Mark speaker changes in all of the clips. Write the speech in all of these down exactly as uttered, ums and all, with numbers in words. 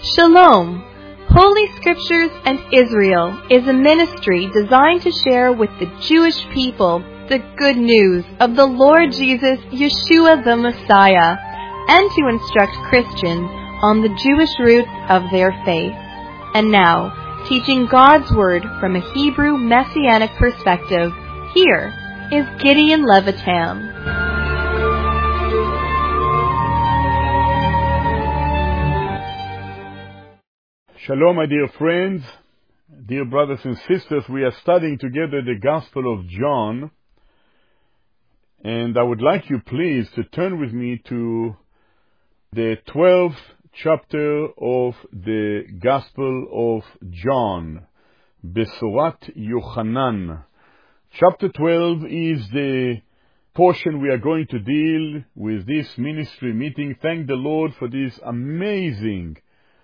Speaker 1: Shalom! Holy Scriptures and Israel is a ministry designed to share with the Jewish people the good news of the Lord Jesus, Yeshua the Messiah, and to instruct Christians on the Jewish roots of their faith. And now, teaching God's Word from a Hebrew Messianic perspective, here is Gideon Levitam.
Speaker 2: Shalom, my dear friends, dear brothers and sisters. We are studying together the Gospel of John, and I would like you please to turn with me to the twelfth chapter of the Gospel of John, Besorat Yochanan. Chapter twelve is the portion we are going to deal with this ministry meeting. Thank the Lord for this amazing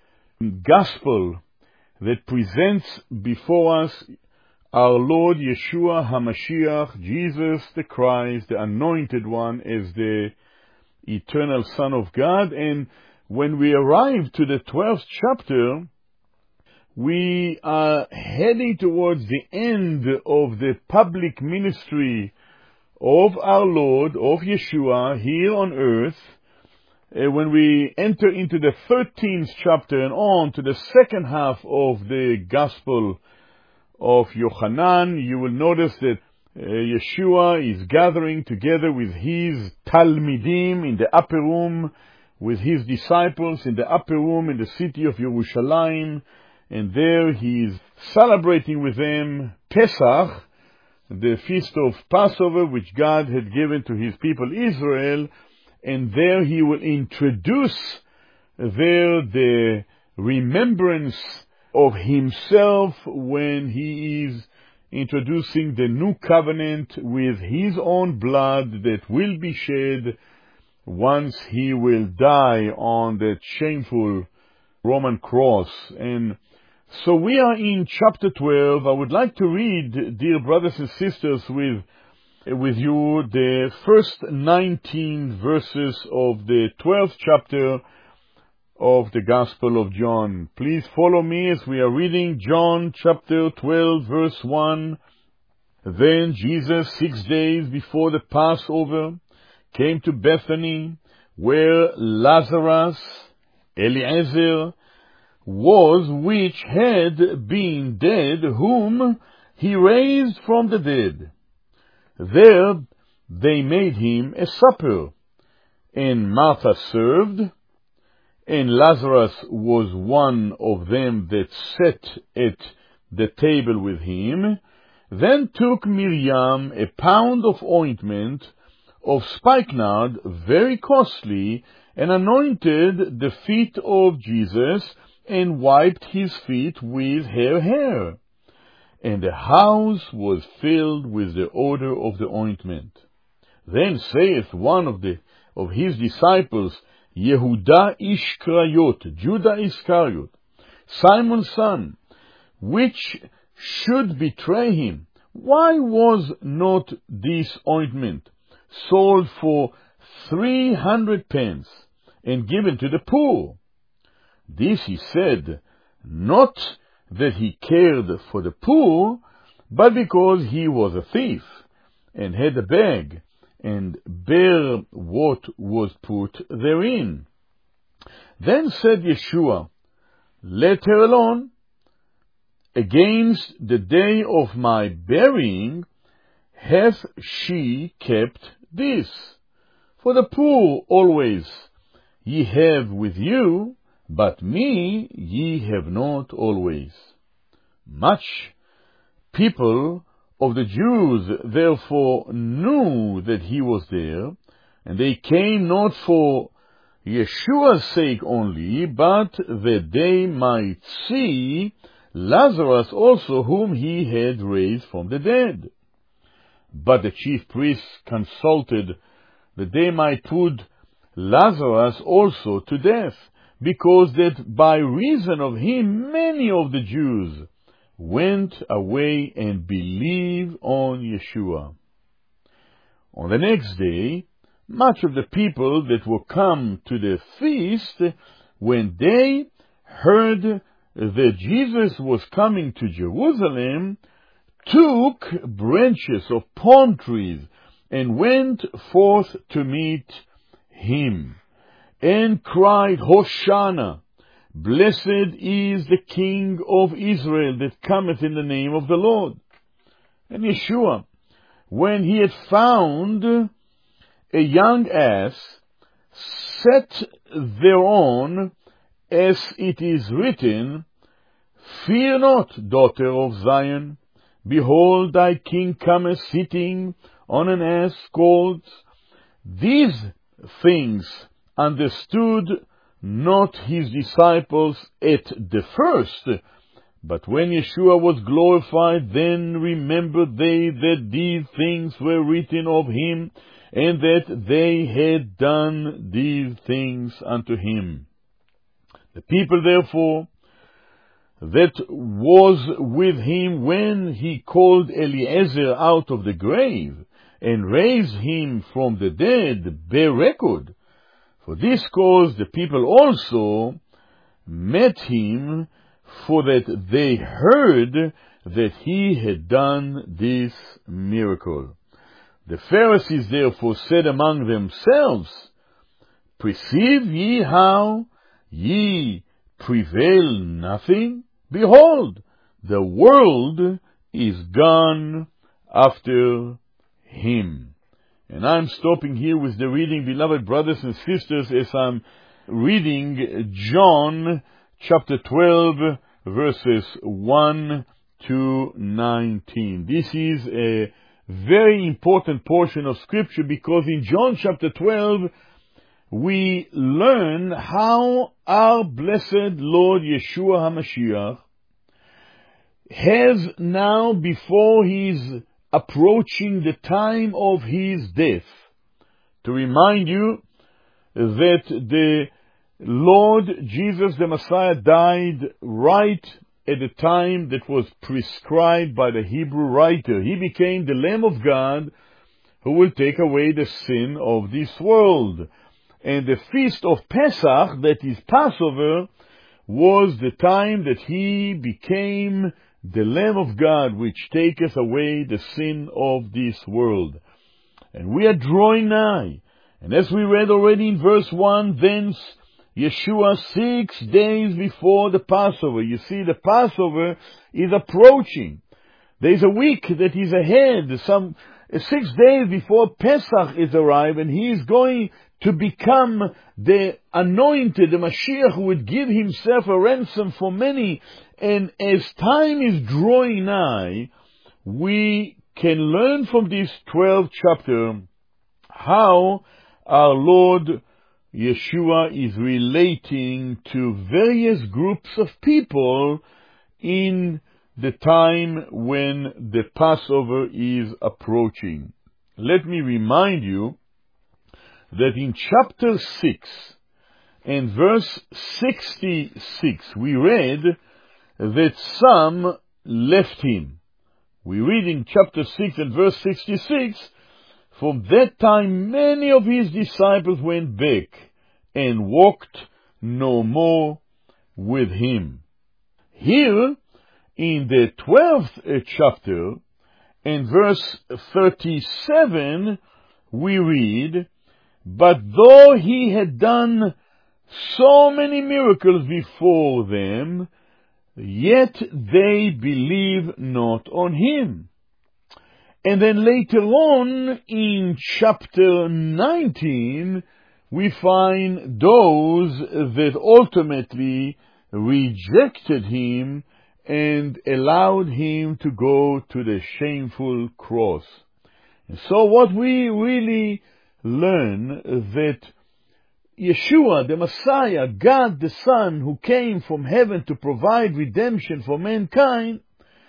Speaker 2: gospel that presents before us our Lord Yeshua HaMashiach, Jesus the Christ, the Anointed One, as the eternal Son of God. And when we arrive to the twelfth chapter, we are heading towards the end of the public ministry of our Lord, of Yeshua, here on earth. Uh, when we enter into the thirteenth chapter and on to the second half of the Gospel of Yochanan, you will notice that uh, Yeshua is gathering together with his Talmidim in the upper room, with his disciples in the upper room in the city of Yerushalayim, and there he is celebrating with them Pesach, the feast of Passover, which God had given to his people Israel. And there he will introduce there the remembrance of himself when he is introducing the new covenant with his own blood that will be shed once he will die on that shameful Roman cross. And so we are in chapter twelve. I would like to read, dear brothers and sisters, with with you the first nineteen verses of the twelfth chapter of the Gospel of John. Please follow me as we are reading John chapter twelve, verse one. Then Jesus, six days before the Passover, came to Bethany, where Lazarus, Eliezer, was, which had been dead, whom he raised from the dead. There they made him a supper, and Martha served, and Lazarus was one of them that sat at the table with him. Then took Miriam a pound of ointment of spikenard, very costly, and anointed the feet of Jesus, and wiped his feet with her hair. And the house was filled with the odor of the ointment. Then saith one of the of his disciples, Yehuda Ishkariot, Judah Iscariot, Simon's son, which should betray him, why was not this ointment sold for three hundred pence, and given to the poor? This he said, not that he cared for the poor, but because he was a thief, and had a bag, and bare what was put therein. Then said Yeshua, let her alone. Against the day of my burying hath she kept this. For the poor always ye have with you, but me ye have not always. Much people of the Jews therefore knew that he was there, and they came not for Yeshua's sake only, but that they might see Lazarus also, whom he had raised from the dead. But the chief priests consulted that they might put Lazarus also to death, because that by reason of him many of the Jews went away and believed on Yeshua. On the next day, much of the people that were come to the feast, when they heard that Jesus was coming to Jerusalem, took branches of palm trees and went forth to meet him, and cried, Hosanna! Blessed is the King of Israel that cometh in the name of the Lord. And Yeshua, when he had found a young ass, sat thereon, as it is written, Fear not, daughter of Zion. Behold, thy king cometh sitting on an ass colt. These things understood not his disciples at the first, but when Yeshua was glorified, then remembered they that these things were written of him, and that they had done these things unto him. The people therefore that was with him when he called Eliezer out of the grave, and raised him from the dead, bear record. For this cause the people also met him, for that they heard that he had done this miracle. The Pharisees therefore said among themselves, Perceive ye how ye prevail nothing? Behold, the world is gone after him. And I'm stopping here with the reading, beloved brothers and sisters, as I'm reading John chapter twelve, verses one to nineteen. This is a very important portion of Scripture, because in John chapter twelve, we learn how our blessed Lord Yeshua HaMashiach has now, before he's approaching the time of his death, to remind you that the Lord Jesus the Messiah died right at the time that was prescribed by the Hebrew writer. He became the Lamb of God who will take away the sin of this world. And the feast of Pesach, that is Passover, was the time that he became the Lamb of God, which taketh away the sin of this world. And we are drawing nigh. And as we read already in verse one, thence Yeshua six days before the Passover. You see, the Passover is approaching. There is a week that is ahead, some six days before Pesach is arrived, and he is going to become the anointed, the Mashiach, who would give himself a ransom for many. And as time is drawing nigh, we can learn from this twelfth chapter how our Lord Yeshua is relating to various groups of people in the time when the Passover is approaching. Let me remind you that in chapter six and verse sixty-six, we read that some left him. We read in chapter six and verse sixty-six, from that time many of his disciples went back and walked no more with him. Here, in the twelfth chapter and verse thirty-seven, we read, But though he had done so many miracles before them, yet they believe not on him. And then later on, in chapter nineteen, we find those that ultimately rejected him and allowed him to go to the shameful cross. And so what we really learn, that Yeshua, the Messiah, God the Son, who came from heaven to provide redemption for mankind,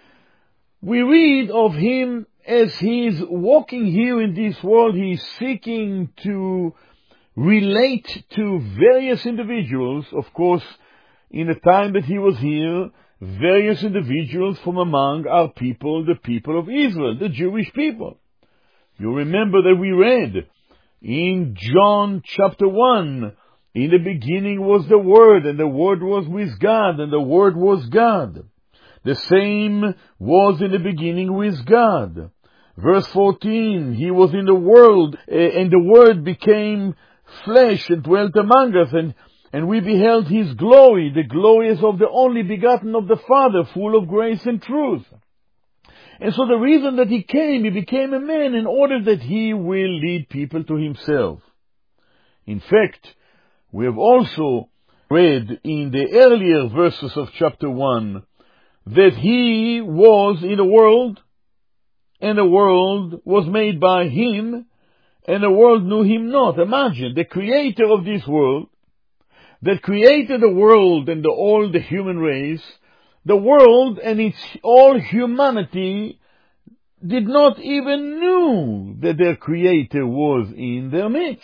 Speaker 2: we read of him as he is walking here in this world. He is seeking to relate to various individuals. Of course, in the time that he was here, various individuals from among our people, the people of Israel, the Jewish people. You remember that we read in John chapter one, In the beginning was the Word, and the Word was with God, and the Word was God. The same was in the beginning with God. Verse fourteen, He was in the world, and the Word became flesh and dwelt among us, and, and we beheld His glory, the glory as of the only begotten of the Father, full of grace and truth. And so the reason that He came, He became a man in order that He will lead people to Himself. In fact, we have also read in the earlier verses of chapter one that He was in the world, and the world was made by Him, and the world knew Him not. Imagine, the creator of this world, that created the world and the, all the human race, the world and its all humanity did not even know that their creator was in their midst.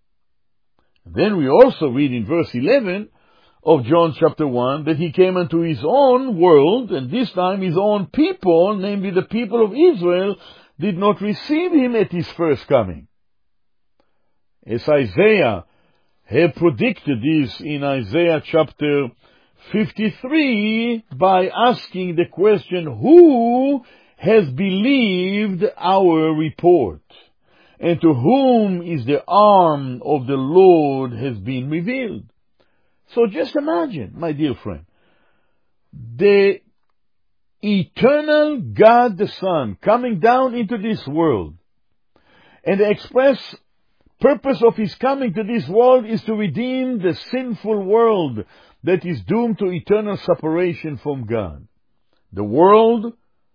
Speaker 2: Then we also read in verse eleven of John chapter one that He came unto His own world, and this time His own people, namely the people of Israel, did not receive Him at His first coming. As Isaiah had predicted this in Isaiah chapter fifty-three by asking the question, who has believed our report? And to whom is the arm of the Lord has been revealed? So just imagine, my dear friend, the eternal God the Son coming down into this world, and the express purpose of His coming to this world is to redeem the sinful world that is doomed to eternal separation from God. The world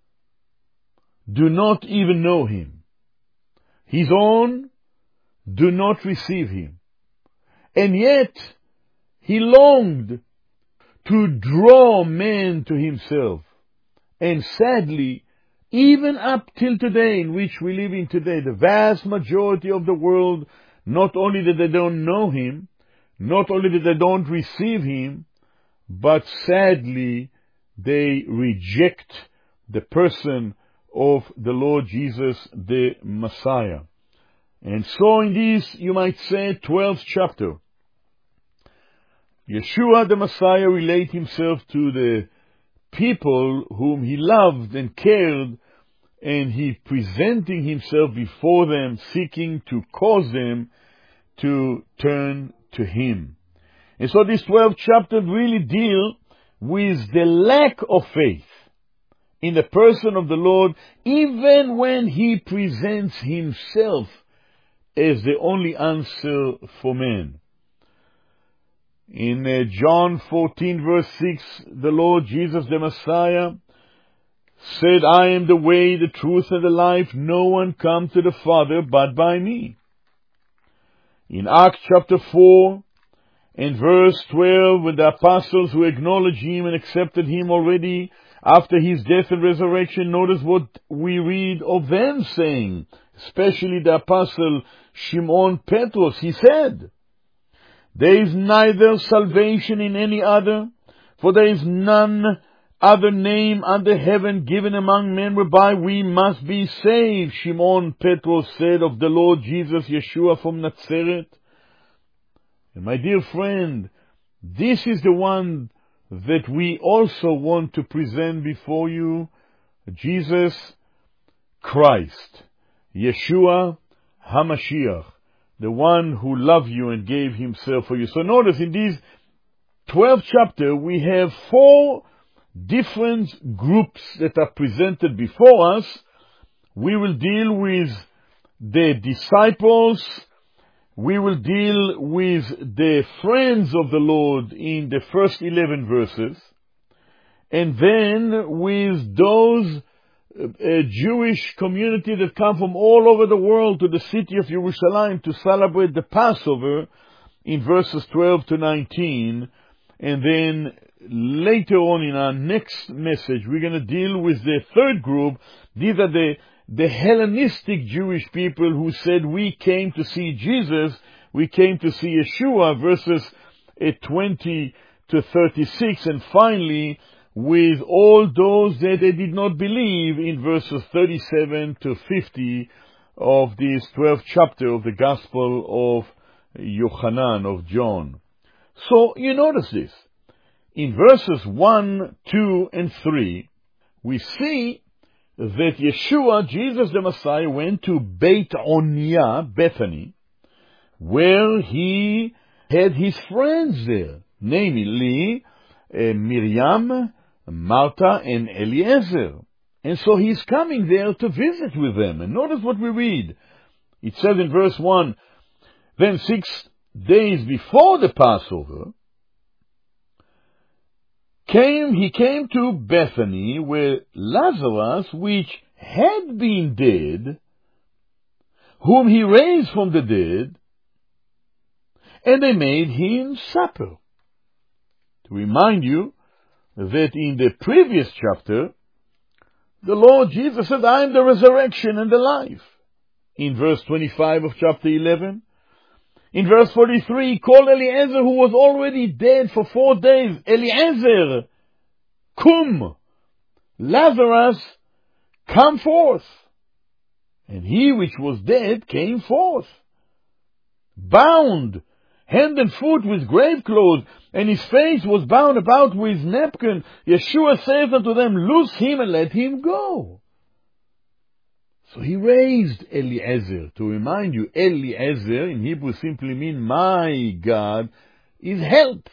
Speaker 2: do not even know Him. His own do not receive Him. And yet, He longed to draw men to Himself. And sadly, even up till today, in which we live in today, the vast majority of the world, not only that they don't know Him, not only that they don't receive Him, but sadly, they reject the person of the Lord Jesus, the Messiah. And so in this, you might say, twelfth chapter, Yeshua the Messiah relate Himself to the people whom He loved and cared, and He presenting Himself before them, seeking to cause them to turn to Him. And so this twelfth chapter really deal with the lack of faith in the person of the Lord, even when He presents Himself as the only answer for man. In uh, John fourteen verse six, the Lord Jesus the Messiah said, I am the way, the truth, and the life. No one comes to the Father but by me. In Acts chapter four and verse twelve, when the apostles who acknowledged Him and accepted Him already after His death and resurrection, notice what we read of them saying, especially the apostle Shimon Petrus. He said, there is neither salvation in any other, for there is none other name under heaven given among men whereby we must be saved. Shimon Petrus said of the Lord Jesus, Yeshua from Nazareth. And my dear friend, this is the one that we also want to present before you, Jesus Christ, Yeshua HaMashiach, the one who loved you and gave Himself for you. So notice in these twelve chapters, we have four different groups that are presented before us. We will deal with the disciples. We will deal with the friends of the Lord in the first eleven verses. And then with those uh, Jewish community that come from all over the world to the city of Jerusalem to celebrate the Passover in verses twelve to nineteen. And then later on in our next message, we're going to deal with the third group. These are the The Hellenistic Jewish people who said, we came to see Jesus, we came to see Yeshua, verses twenty to thirty-six, and finally, with all those that they did not believe, in verses thirty-seven to fifty of this twelfth chapter of the Gospel of Yochanan, of John. So you notice this. In verses one, two, and three, we see that Yeshua, Jesus the Messiah, went to Beit Onyah, Bethany, where he had his friends there, namely uh, Miriam, Martha, and Eliezer. And so he's coming there to visit with them. And notice what we read. It says in verse one, then six days before the Passover, came he came to Bethany, where Lazarus, which had been dead, whom he raised from the dead, and they made him supper. To remind you that in the previous chapter, the Lord Jesus said, I am the resurrection and the life. In verse twenty-five of chapter eleven, in verse forty-three, he called Eliezer, who was already dead for four days. Eliezer, cum, Lazarus, come forth. And he which was dead came forth, bound, hand and foot with grave clothes, and his face was bound about with napkin. Yeshua saith unto them, loose him and let him go. So he raised Eliezer. To remind you, Eliezer in Hebrew simply means my God is help.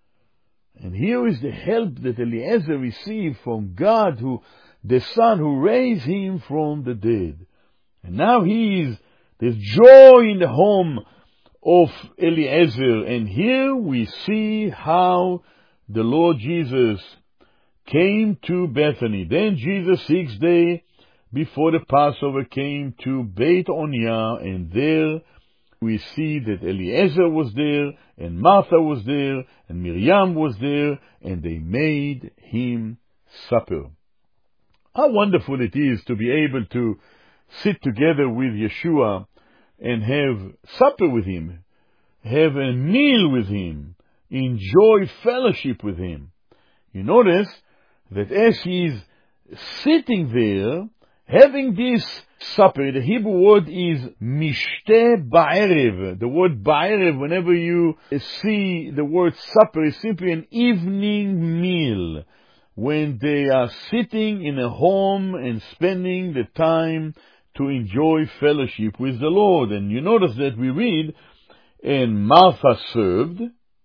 Speaker 2: And here is the help that Eliezer received from God, who the Son who raised him from the dead. And now he is, there's joy in the home of Eliezer. And here we see how the Lord Jesus came to Bethany. Then Jesus, sixth day before the Passover, came to Beit Onyah, and there we see that Eliezer was there, and Martha was there, and Miriam was there, and they made him supper. How wonderful it is to be able to sit together with Yeshua and have supper with him, have a meal with him, enjoy fellowship with him. You notice that as he's sitting there, having this supper, the Hebrew word is mishteh ba'erev. The word ba'erev, whenever you see the word supper, is simply an evening meal, when they are sitting in a home and spending the time to enjoy fellowship with the Lord. And you notice that we read, and Martha served,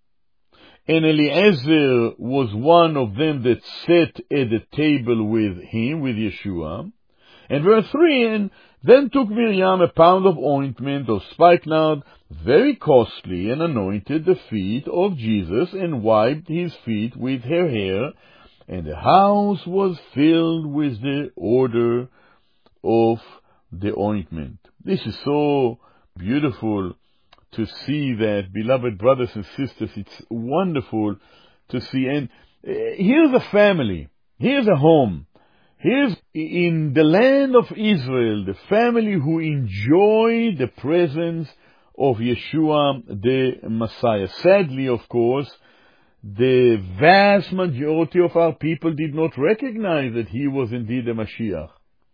Speaker 2: and Eliezer was one of them that sat at the table with him, with Yeshua. And verse three, and then took Miriam a pound of ointment of spikenard, very costly, and anointed the feet of Jesus, and wiped his feet with her hair, and the house was filled with the odor of the ointment. This is so beautiful to see that, beloved brothers and sisters. It's wonderful to see. And uh, here's a family. Here's a home. Here's in the land of Israel, the family who enjoy the presence of Yeshua the Messiah. Sadly, of course, the vast majority of our people did not recognize that he was indeed the Mashiach.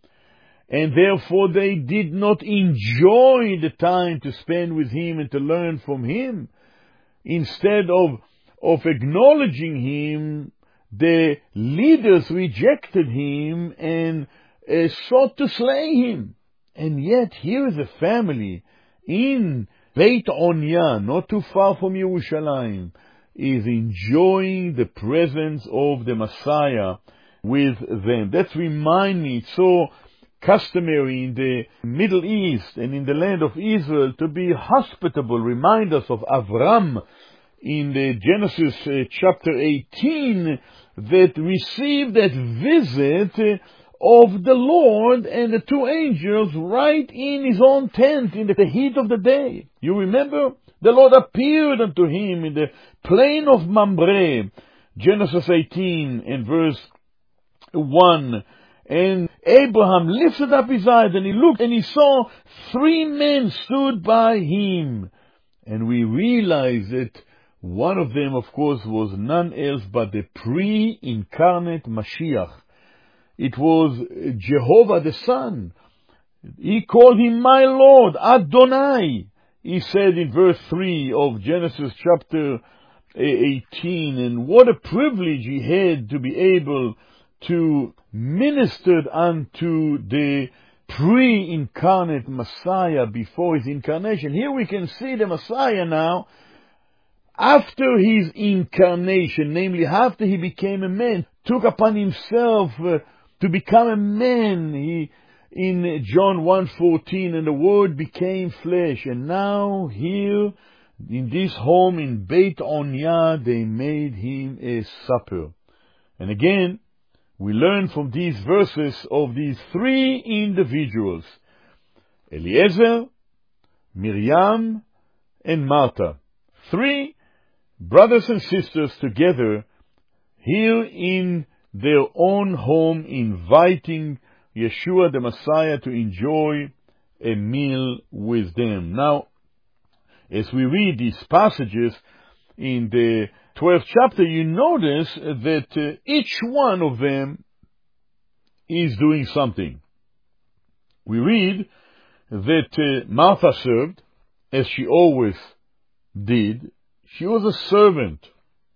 Speaker 2: And therefore they did not enjoy the time to spend with him and to learn from him. Instead of, of acknowledging him, the leaders rejected him and uh, sought to slay him. And yet here is a family in Beit Onyah, not too far from Yerushalayim, is enjoying the presence of the Messiah with them. That reminds me, it's so customary in the Middle East and in the land of Israel to be hospitable. Remind us of Avram in the Genesis uh, chapter eighteen, that received that visit of the Lord and the two angels right in his own tent in the heat of the day. You remember? The Lord appeared unto him in the plain of Mamre, Genesis eighteen and verse one. And Abraham lifted up his eyes, and he looked, and he saw three men stood by him. And we realize that one of them, of course, was none else but the pre-incarnate Mashiach. It was Jehovah the Son. He called him my Lord, Adonai. he said in verse three of Genesis chapter eighteen, and what a privilege he had to be able to minister unto the pre-incarnate Messiah before his incarnation. Here we can see the Messiah now, after his incarnation, namely after he became a man, took upon himself uh, to become a man. He, in John one fourteen, and the Word became flesh. And now here, in this home in Beit Onya, they made him a supper. And again, we learn from these verses of these three individuals, Eliezer, Miriam, and Martha. Three brothers and sisters together here in their own home, inviting Yeshua the Messiah to enjoy a meal with them. Now, as we read these passages in the twelfth chapter, you notice that uh, each one of them is doing something. We read that uh, Martha served, as she always did. She was a servant.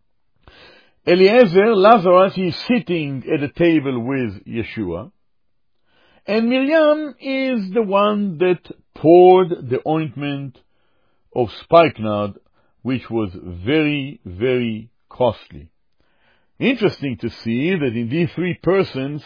Speaker 2: Eliezer, Lazarus, is sitting at a table with Yeshua. And Miriam is the one that poured the ointment of spikenard, which was very, very costly. Interesting to see that in these three persons,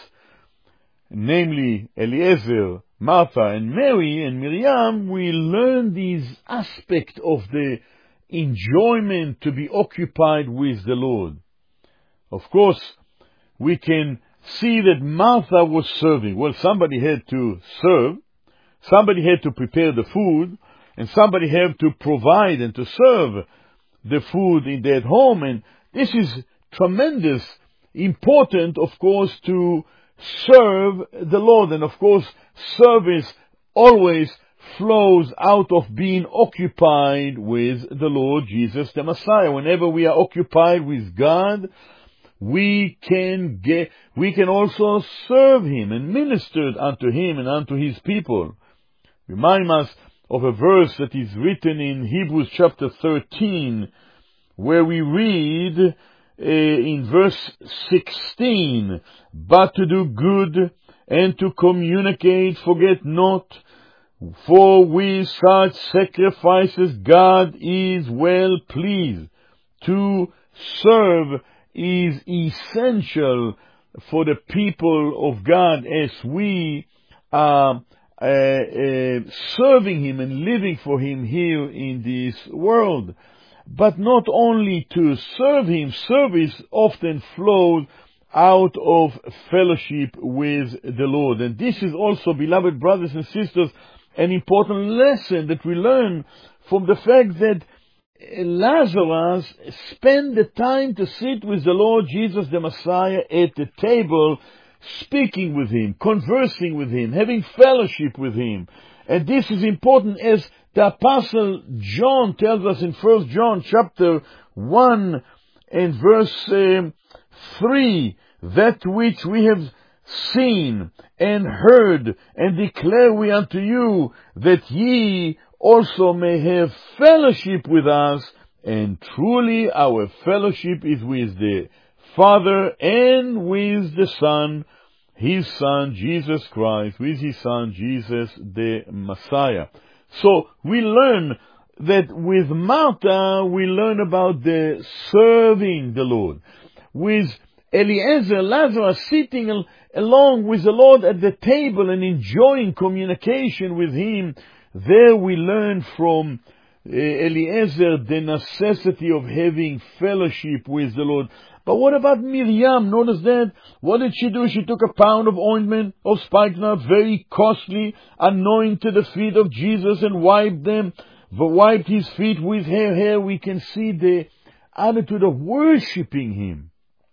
Speaker 2: namely Eliezer, Martha, and Mary, and Miriam, we learn these aspects of the enjoyment to be occupied with the Lord. Of course, we can see that Martha was serving. Well, somebody had to serve, somebody had to prepare the food, and somebody had to provide and to serve the food in that home. And this is tremendous, important, of course, to serve the Lord. And of course, service always flows out of being occupied with the Lord Jesus the Messiah. Whenever we are occupied with God, we can get, we can also serve Him and minister unto Him and unto His people. Remind us of a verse that is written in Hebrews chapter thirteen, where we read uh, in verse sixteen, but to do good and to communicate, forget not, for with such sacrifices God is well pleased. To serve is essential for the people of God as we are uh, uh, serving Him and living for Him here in this world. But not only to serve Him, service often flows out of fellowship with the Lord. And this is also, beloved brothers and sisters, an important lesson that we learn from the fact that Lazarus spent the time to sit with the Lord Jesus the Messiah at the table, speaking with Him, conversing with Him, having fellowship with Him. And this is important, as the Apostle John tells us in First John chapter one and verse um, three, that which we have seen and heard and declare we unto you, that ye also may have fellowship with us, and truly our fellowship is with the Father and with the Son, His Son, Jesus Christ, with His Son, Jesus the Messiah. So we learn that with Martha, we learn about the serving the Lord. With Eliezer, Lazarus sitting al- along with the Lord at the table and enjoying communication with Him, there we learn from uh, Eliezer the necessity of having fellowship with the Lord. But what about Miriam? Notice that. What did she do? She took a pound of ointment of spikenard, very costly, anointed the feet of Jesus and wiped them, wiped His feet with her hair. We can see the attitude of worshipping Him.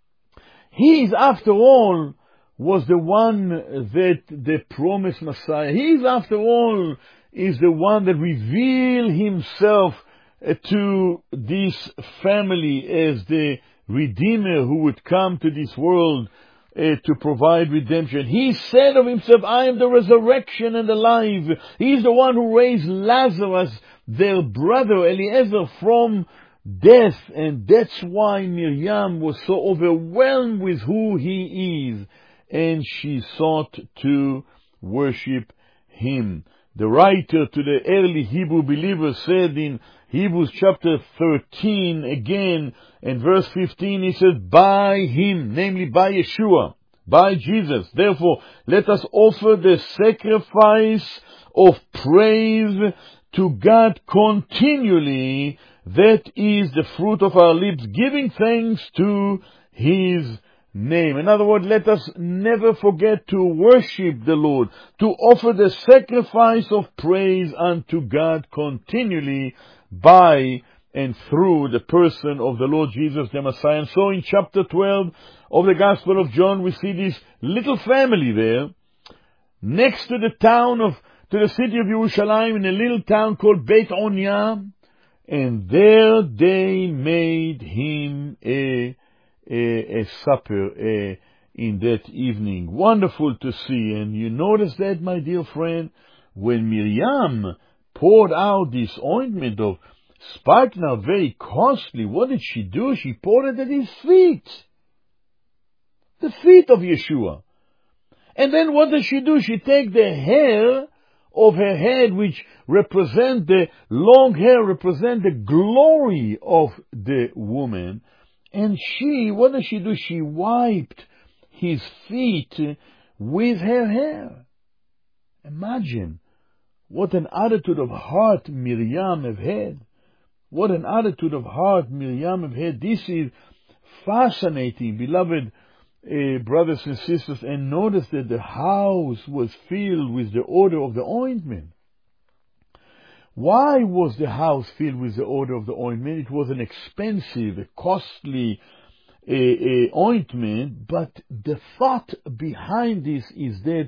Speaker 2: He is, after all, was the one that the promised Messiah. He is, after all, is the one that revealed Himself to this family as the Redeemer who would come to this world uh, to provide redemption. He said of himself, I am the resurrection and the life. He is the one who raised Lazarus, their brother Eliezer, from death. And that's why Miriam was so overwhelmed with who he is. And she sought to worship him. The writer to the early Hebrew believers said in Hebrews chapter thirteen again, and verse fifteen, he said, by him, namely by Yeshua, by Jesus. Therefore, let us offer the sacrifice of praise to God continually. That is the fruit of our lips, giving thanks to his name. In other words, let us never forget to worship the Lord, to offer the sacrifice of praise unto God continually by and through the person of the Lord Jesus the Messiah. And so in chapter twelve of the Gospel of John, we see this little family there, next to the town of, to the city of Jerusalem, in a little town called Beit Onya, and there they made him a A, a supper a, in that evening. Wonderful to see. And you notice that, my dear friend, when Miriam poured out this ointment of spikenard, very costly, what did she do? She poured it at his feet. The feet of Yeshua. And then what does she do? She takes the hair of her head, which represent the long hair, represent the glory of the woman. And she, what does she do? She wiped his feet with her hair. Imagine what an attitude of heart Miriam have had. What an attitude of heart Miriam have had. This is fascinating, beloved uh, brothers and sisters. And notice that the house was filled with the odor of the ointment. Why was the house filled with the odor of the ointment? It was an expensive, a costly uh, uh, ointment, but the thought behind this is that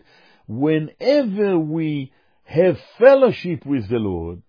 Speaker 2: whenever we have fellowship with the Lord,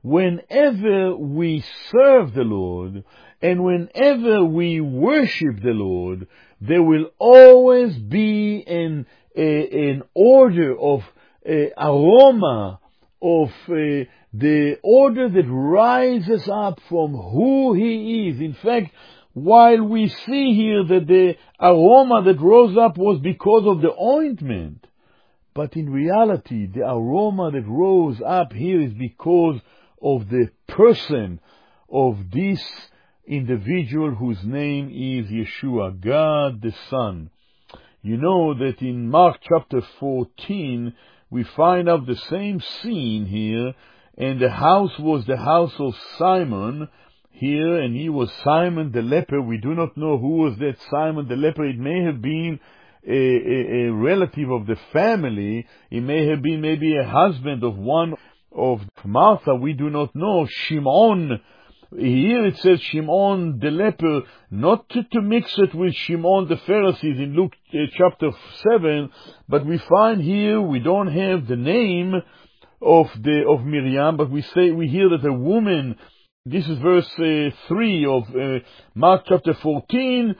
Speaker 2: whenever we serve the Lord, and whenever we worship the Lord, there will always be an, a, an order of uh, aroma, of uh, the order that rises up from who he is. In fact, while we see here that the aroma that rose up was because of the ointment, but in reality, the aroma that rose up here is because of the person of this individual whose name is Yeshua, God the Son. You know that in Mark chapter fourteen, we find out the same scene here, and the house was the house of Simon here, and he was Simon the leper. We do not know who was that Simon the leper. It may have been a, a, a relative of the family. It may have been maybe a husband of one of Martha. We do not know. Shimon, here it says Shimon the leper, not to, to mix it with Shimon the Pharisees in Luke uh, chapter seven, but we find here, we don't have the name of the of Miriam, but we say we hear that a woman, this is verse uh, three of uh, Mark chapter fourteen,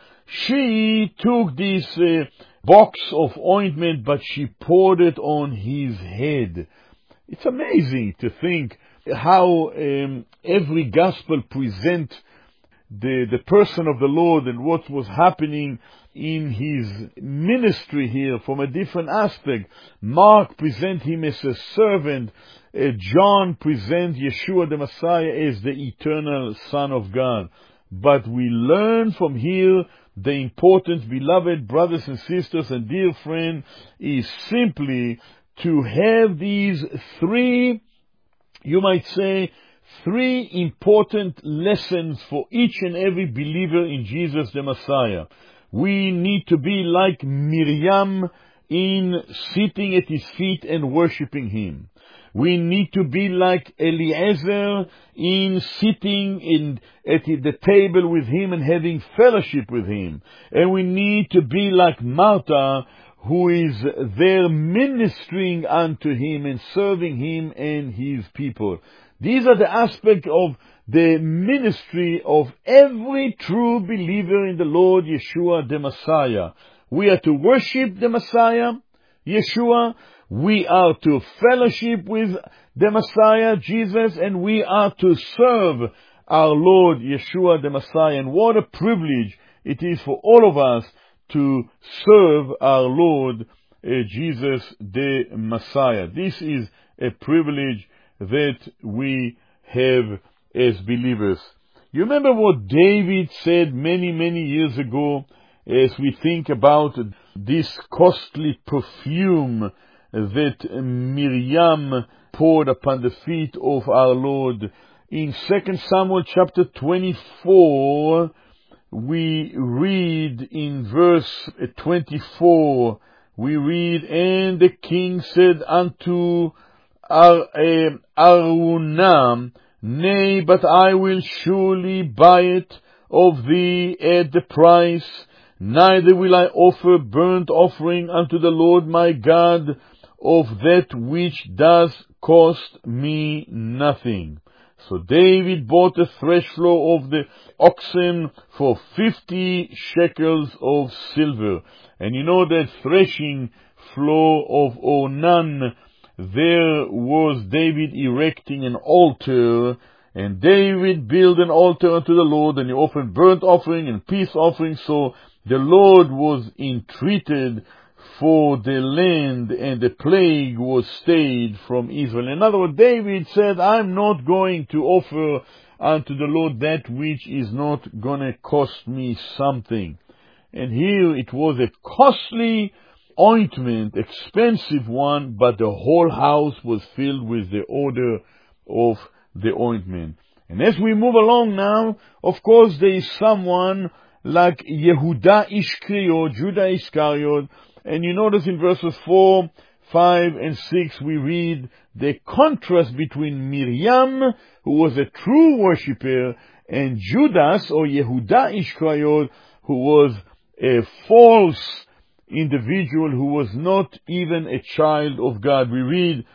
Speaker 2: she took this uh, box of ointment, but she poured it on his head. It's amazing to think how um, every gospel presents the, the person of the Lord and what was happening in his ministry here from a different aspect. Mark presents him as a servant. Uh, John presents Yeshua the Messiah as the eternal Son of God. But we learn from here the importance, beloved brothers and sisters and dear friend, is simply to have these three, you might say, three important lessons for each and every believer in Jesus the Messiah. We need to be like Miriam in sitting at his feet and worshiping him. We need to be like Eliezer in sitting in, at the table with him and having fellowship with him. And we need to be like Martha, who is there ministering unto him and serving him and his people. These are the aspects of the ministry of every true believer in the Lord Yeshua the Messiah. We are to worship the Messiah, Yeshua. We are to fellowship with the Messiah, Jesus, and we are to serve our Lord, Yeshua, the Messiah. And what a privilege it is for all of us to serve our Lord, uh, Jesus, the Messiah. This is a privilege that we have as believers. You remember what David said many, many years ago as we think about this costly perfume that Miriam poured upon the feet of our Lord. In Second Samuel chapter twenty-four, we read in verse twenty-four, we read, "And the king said unto Araunah, Nay, but I will surely buy it of thee at the price, neither will I offer burnt offering unto the Lord my God of that which does cost me nothing." So David bought the thresh floor of the oxen for fifty shekels of silver. And you know that threshing floor of Ornan, there was David erecting an altar, and David built an altar unto the Lord, and he offered burnt offering and peace offering. So the Lord was entreated for the land, and the plague was stayed from Israel. In other words, David said, I'm not going to offer unto the Lord that which is not going to cost me something. And here it was a costly ointment, expensive one, but the whole house was filled with the odor of the ointment. And as we move along now, of course, there is someone like Yehuda Ishkariot, Judah Iscariot, and you notice in verses four, five, and six, we read the contrast between Miriam, who was a true worshipper, and Judas, or Yehuda Ishkariot, who was a false individual, who was not even a child of God. We read,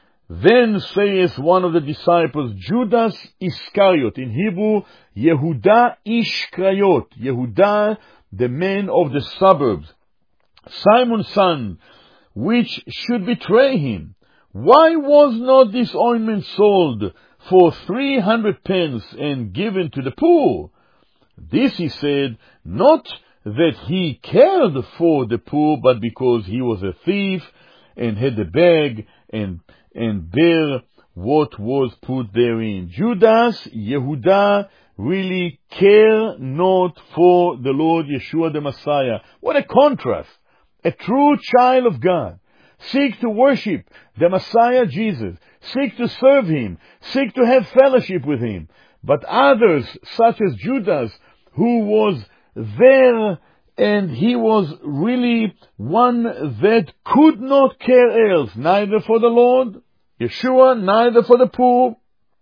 Speaker 2: "Then saith one of the disciples, Judas Iscariot," in Hebrew, Yehuda Ishkariot, Yehuda, the man of the suburbs, "Simon's son, which should betray him. Why was not this ointment sold for three hundred pence and given to the poor?" This he said, not that he cared for the poor, but because he was a thief and had a bag and and bear what was put therein. Judas, Yehuda, really care not for the Lord Yeshua the Messiah. What a contrast! A true child of God, seek to worship the Messiah Jesus, seek to serve Him, seek to have fellowship with Him. But others, such as Judas, who was there, and he was really one that could not care else, neither for the Lord Yeshua, neither for the poor.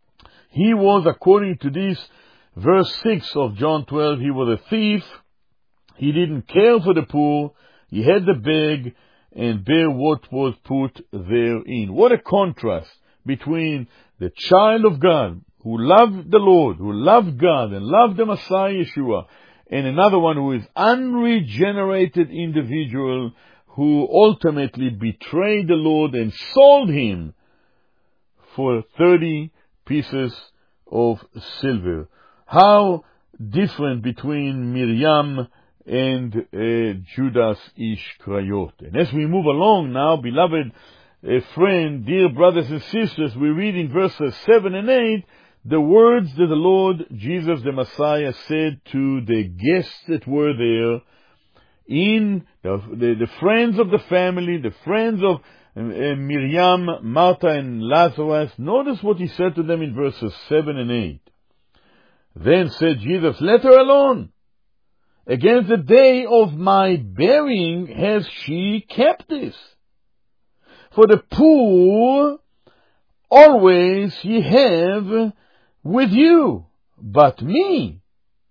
Speaker 2: He was, according to this verse six of John twelve, he was a thief. He didn't care for the poor. He had the bag and bear what was put therein. What a contrast between the child of God, who loved the Lord, who loved God and loved the Messiah Yeshua, and another one who is unregenerated individual who ultimately betrayed the Lord and sold Him for thirty pieces of silver. How different between Miriam and uh, Judas Ishkariot. And as we move along now, beloved uh, friend, dear brothers and sisters, we read in verses seven and eight the words that the Lord Jesus the Messiah said to the guests that were there, in the, the, the friends of the family, the friends of uh, Miriam, Martha, and Lazarus. Notice what He said to them in verses seven and eight. "Then said Jesus, Let her alone. Against the day of my burying has she kept this. For the poor always ye have with you, but me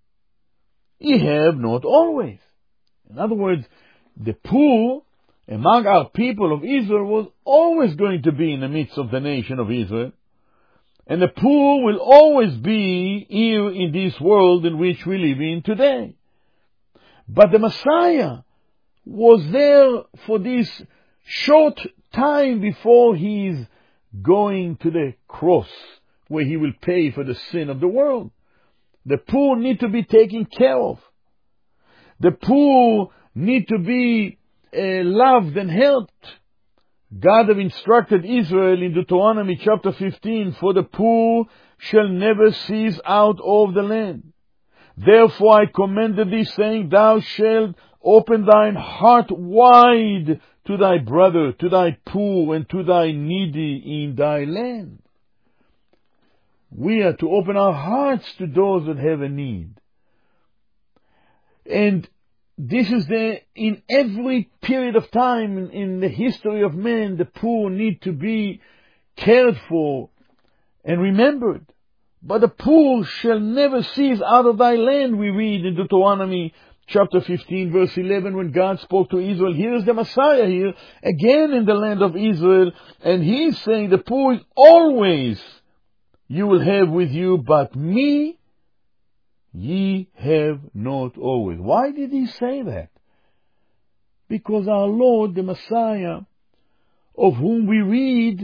Speaker 2: ye have not always." In other words, the poor among our people of Israel was always going to be in the midst of the nation of Israel. And the poor will always be here in this world in which we live in today. But the Messiah was there for this short time before he is going to the cross, where he will pay for the sin of the world. The poor need to be taken care of. The poor need to be uh, loved and helped. God have instructed Israel in Deuteronomy chapter fifteen, for the poor shall never cease out of the land. Therefore I commanded thee, saying, thou shalt open thine heart wide to thy brother, to thy poor, and to thy needy in thy land. We are to open our hearts to those that have a need. And this is the, in every period of time in, in the history of man, the poor need to be cared for and remembered. But the poor shall never cease out of thy land, we read in Deuteronomy chapter fifteen, verse eleven, when God spoke to Israel. Here is the Messiah here, again in the land of Israel, and he is saying, the poor is always you will have with you, but me ye have not always. Why did he say that? Because our Lord, the Messiah, of whom we read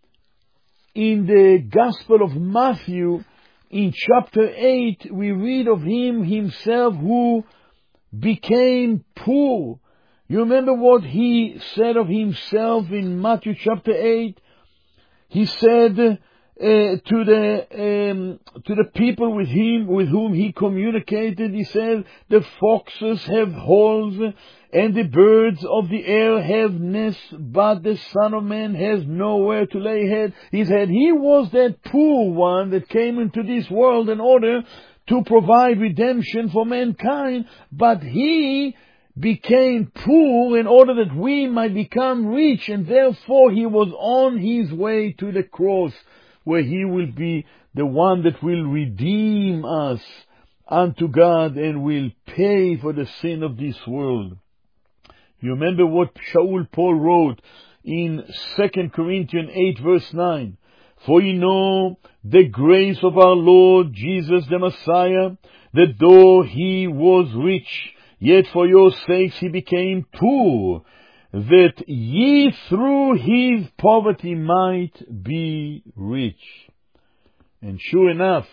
Speaker 2: in the Gospel of Matthew, in chapter eight, we read of him himself who became poor. You remember what he said of himself in Matthew chapter eight? He said uh, to the um, to the people with him with whom he communicated, he said, the foxes have holes and the birds of the air have nests, but the Son of Man has nowhere to lay head, his head. He was that poor one that came into this world in order to provide redemption for mankind, but he became poor in order that we might become rich, and therefore he was on his way to the cross, where he will be the one that will redeem us unto God and will pay for the sin of this world. You remember what Shaul Paul wrote in Second Corinthians eight verse nine. For ye know the grace of our Lord Jesus the Messiah, that though he was rich, yet for your sakes he became poor, that ye through his poverty might be rich. And sure enough,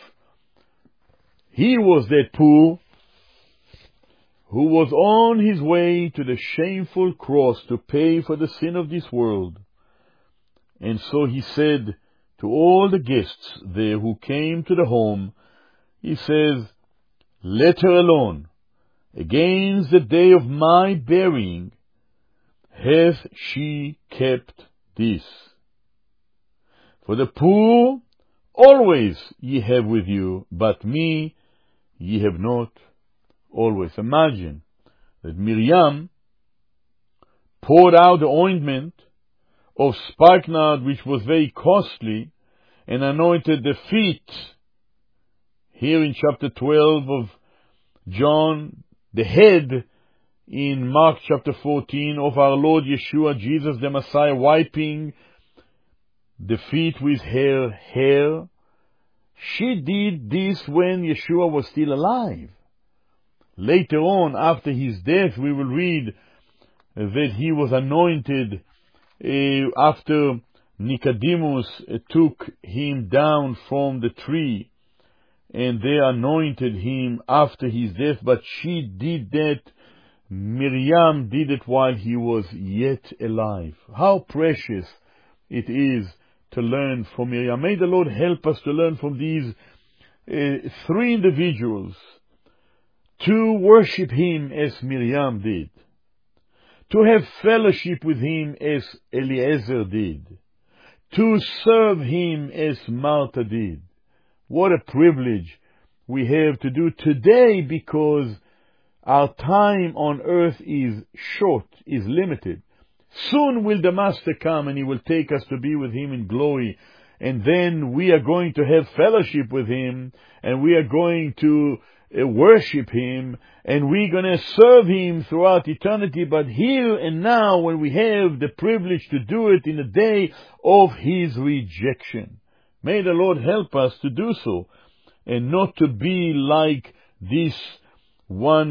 Speaker 2: he was that poor who was on his way to the shameful cross to pay for the sin of this world. And so he said to all the guests there who came to the home, he says, let her alone. Against the day of my burying hath she kept this. For the poor always ye have with you, but me ye have not always. Imagine that Miriam poured out the ointment of spikenard, which was very costly, and anointed the feet. Here in chapter twelve of John, the head in Mark chapter fourteen of our Lord Yeshua, Jesus the Messiah, wiping the feet with her hair. She did this when Yeshua was still alive. Later on, after his death, we will read that he was anointed uh, after Nicodemus uh, took him down from the tree, and they anointed him after his death. But she did that, Miriam did it while he was yet alive. How precious it is to learn from Miriam. May the Lord help us to learn from these uh, three individuals, to worship him as Miriam did, to have fellowship with him as Eliezer did, to serve him as Martha did. What a privilege we have to do today, because our time on earth is short, is limited. Soon will the Master come and he will take us to be with him in glory, and then we are going to have fellowship with him, and we are going to uh, worship him, and we're going to serve him throughout eternity. But here and now, when we have the privilege to do it in the day of his rejection, may the Lord help us to do so, and not to be like this one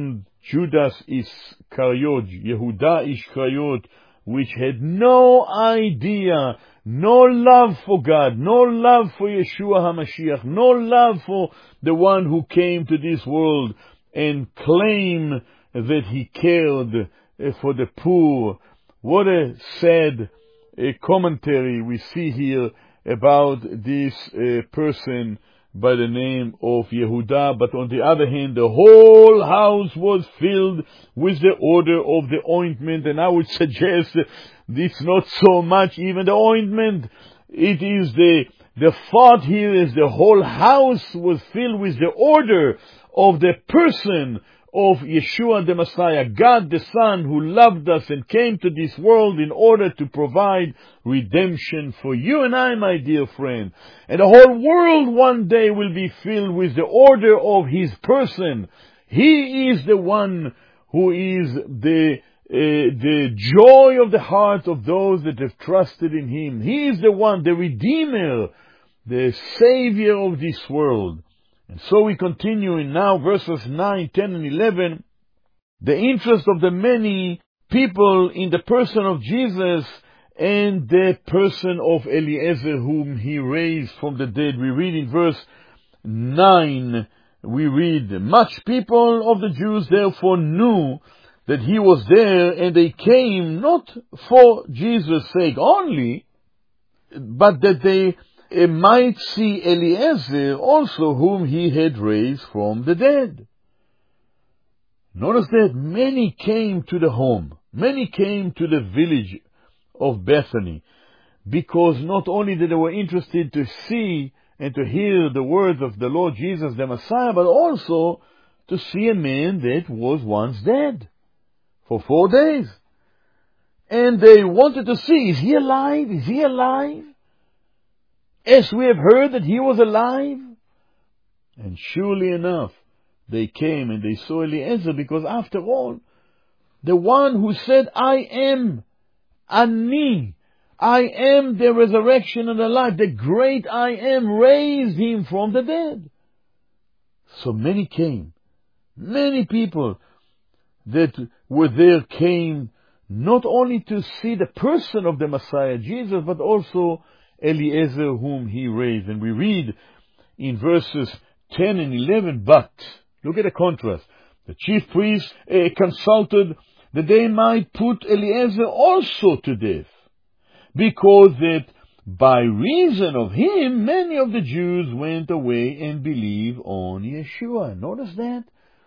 Speaker 2: Judas Iscariot, Yehuda Iscariot, which had no idea, no love for God, no love for Yeshua HaMashiach, no love for the one who came to this world and claimed that he cared for the poor. What a sad uh, commentary we see here about this uh, person by the name of Yehuda. But on the other hand, the whole house was filled with the odor of the ointment. And I would suggest it's not so much even the ointment. It is the, the thought here is the whole house was filled with the odor of the person of Yeshua the Messiah, God the Son, who loved us and came to this world in order to provide redemption for you and I, my dear friend. And the whole world one day will be filled with the odor of His person. He is the one who is the uh, the joy of the heart of those that have trusted in Him. He is the one, the Redeemer, the Savior of this world. And so we continue in now verses nine, ten, and eleven. The interest of the many people in the person of Jesus and the person of Eliezer, whom He raised from the dead. We read in verse nine, we read, much people of the Jews therefore knew that He was there, and they came not for Jesus' sake only, but that they Uh, might see Eliezer also, whom He had raised from the dead. Notice that many came to the home, many came to the village of Bethany, because not only that they were interested to see and to hear the words of the Lord Jesus the Messiah, but also to see a man that was once dead for four days. And they wanted to see, is he alive? Is he alive? As we have heard that he was alive. And surely enough, they came and they saw Eliezer, because after all, the one who said, I am Ani, I am the resurrection and the life, the great I am, raised him from the dead. So many came, many people that were there came not only to see the person of the Messiah, Jesus, but also Eliezer, whom He raised. And we read in verses ten and eleven, but, look at the contrast, the chief priests uh, consulted that they might put Eliezer also to death, because that by reason of him, many of the Jews went away and believed on Yeshua. Notice that.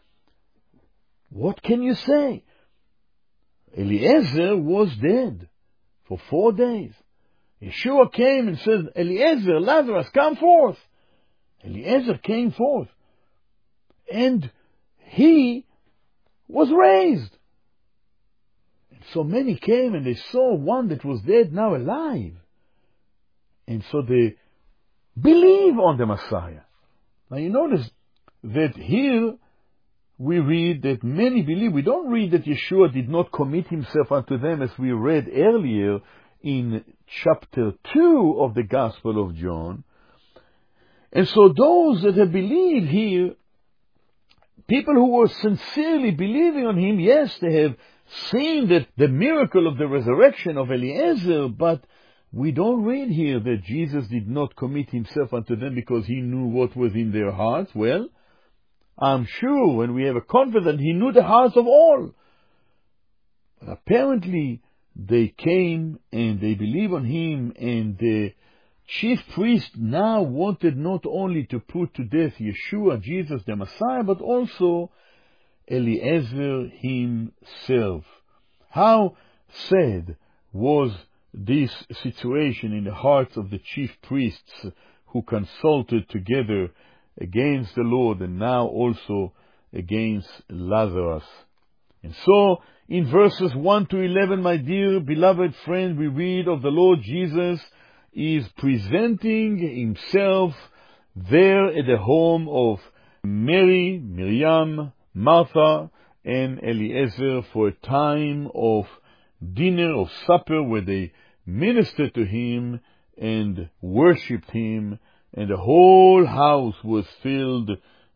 Speaker 2: What can you say? Eliezer was dead for four days. Yeshua came and said, Eliezer, Lazarus, come forth. Eliezer came forth. And he was raised. And so many came and they saw one that was dead now alive. And so they believe on the Messiah. Now you notice that here we read that many believe. We don't read that Yeshua did not commit Himself unto them, as we read earlier in chapter two of the Gospel of John. And so those that have believed here, people who were sincerely believing on Him, yes, they have seen that the miracle of the resurrection of Eliezer, but we don't read here that Jesus did not commit Himself unto them because He knew what was in their hearts. Well, I'm sure when we have a confidence, He knew the hearts of all. But apparently, they came and they believed on Him, and the chief priest now wanted not only to put to death Yeshua, Jesus the Messiah, but also Eliezer himself. How sad was this situation in the hearts of the chief priests, who consulted together against the Lord and now also against Lazarus. And so, in verses one to eleven, my dear beloved friend, we read of the Lord Jesus is presenting Himself there at the home of Mary, Miriam, Martha, and Eliezer for a time of dinner, of supper, where they ministered to Him and worshipped Him, and the whole house was filled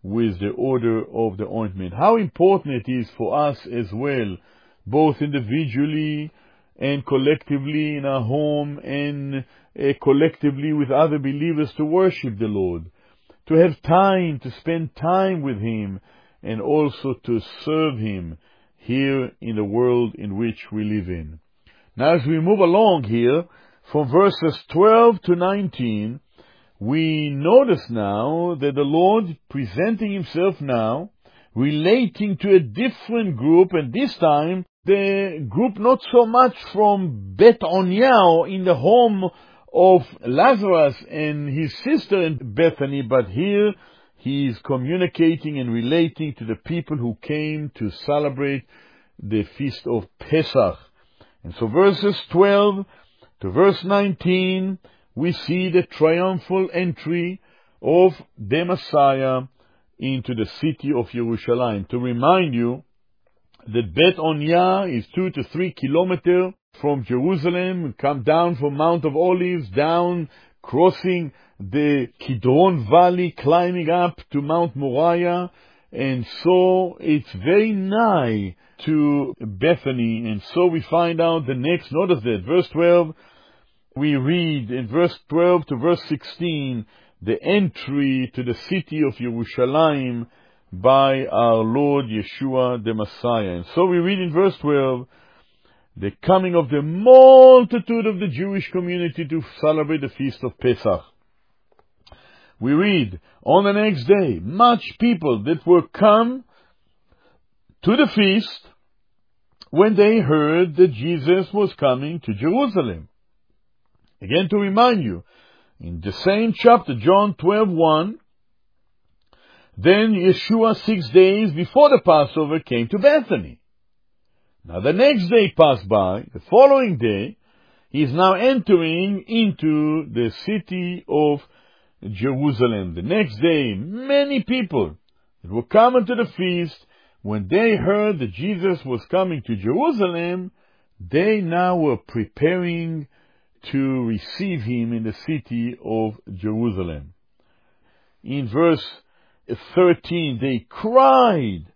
Speaker 2: with the order of the ointment. How important it is for us as well, both individually and collectively in our home and uh, collectively with other believers to worship the Lord, to have time, to spend time with Him, and also to serve Him here in the world in which we live in. Now as we move along here, from verses twelve to nineteen, we notice now that the Lord presenting Himself now, relating to a different group, and this time the group not so much from Bet Onyao in the home of Lazarus and his sister in Bethany, but here He is communicating and relating to the people who came to celebrate the feast of Pesach. And so verses twelve to verse nineteen, we see the triumphal entry of the Messiah into the city of Jerusalem. To remind you that Bet Onyah is two to three kilometers from Jerusalem, come down from Mount of Olives, down, crossing the Kidron Valley, climbing up to Mount Moriah, and so it's very nigh to Bethany. And so we find out the next, notice that, verse twelve, we read in verse twelve to verse sixteen, the entry to the city of Jerusalem by our Lord Yeshua the Messiah. And so we read in verse twelve, the coming of the multitude of the Jewish community to celebrate the feast of Pesach. We read, on the next day, much people that were come to the feast when they heard that Jesus was coming to Jerusalem. Again, to remind you, in the same chapter, John twelve one, then Yeshua, six days before the Passover, came to Bethany. Now the next day passed by, the following day, he is now entering into the city of Jerusalem. The next day, many people that were coming to the feast, when they heard that Jesus was coming to Jerusalem, they now were preparing to receive him in the city of Jerusalem. In verse thirteen, they cried,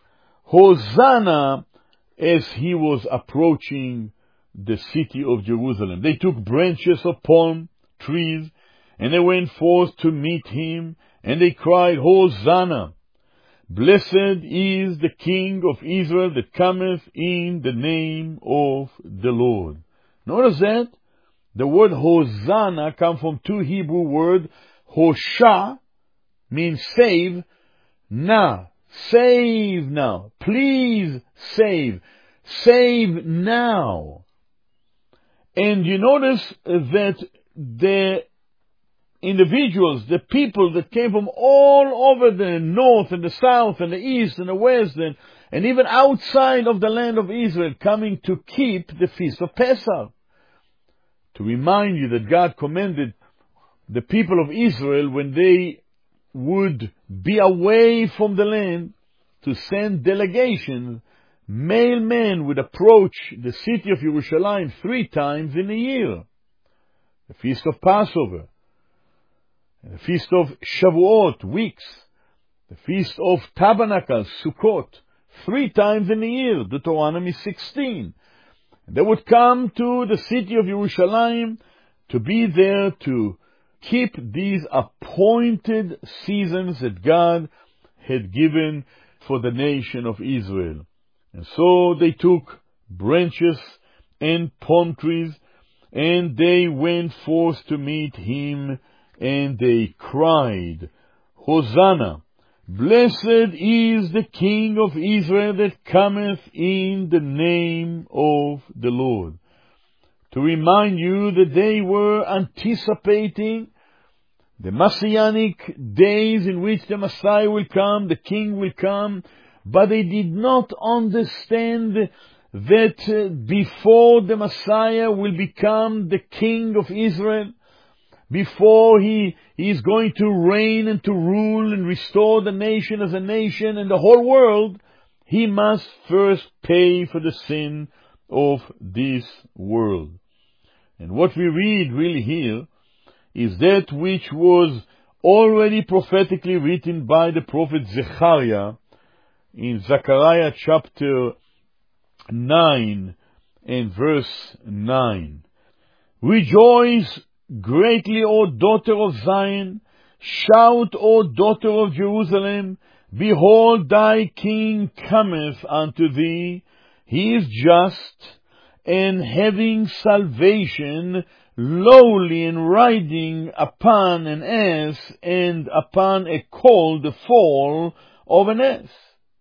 Speaker 2: Hosanna, as he was approaching the city of Jerusalem. They took branches of palm trees, and they went forth to meet him, and they cried, Hosanna! Blessed is the King of Israel that cometh in the name of the Lord. Notice that the word Hosanna comes from two Hebrew words. Hosha means save, na, save now, please save, save now. And you notice that the individuals, the people that came from all over the north and the south and the east and the west and, and even outside of the land of Israel, coming to keep the feast of Pesach. To remind you that God commanded the people of Israel, when they would be away from the land, to send delegations. Male men would approach the city of Jerusalem three times in a year. The Feast of Passover, the Feast of Shavuot, weeks, the Feast of Tabernacles, Sukkot, three times in a year, Deuteronomy sixteen. And they would come to the city of Jerusalem to be there to keep these appointed seasons that God had given for the nation of Israel. And so they took branches and palm trees, and they went forth to meet him, and they cried, Hosanna! Blessed is the King of Israel that cometh in the name of the Lord. To remind you that they were anticipating the Messianic days in which the Messiah will come, the King will come, but they did not understand that before the Messiah will become the King of Israel, before he, he is going to reign and to rule and restore the nation as a nation and the whole world, he must first pay for the sin of this world. And what we read really here is that which was already prophetically written by the prophet Zechariah in Zechariah chapter nine and verse nine. Rejoice greatly, O daughter of Zion. Shout, O daughter of Jerusalem. Behold, thy king cometh unto thee. He is just, and having salvation, lowly, and riding upon an ass, and upon a colt, the foal of an ass.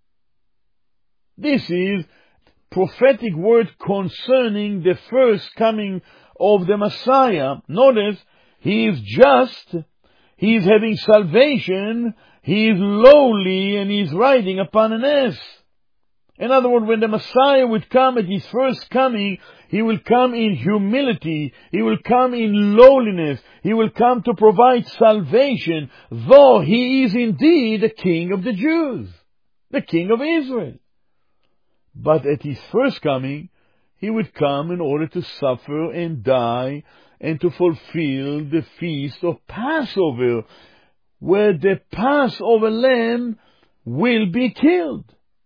Speaker 2: This is prophetic word concerning the first coming of the Messiah. Notice, he is just, he is having salvation, he is lowly, and he is riding upon an ass. In other words, when the Messiah would come at his first coming, he will come in humility, he will come in lowliness, he will come to provide salvation, though he is indeed the King of the Jews, the King of Israel. But at his first coming, he would come in order to suffer and die and to fulfill the feast of Passover, where the Passover lamb will be killed.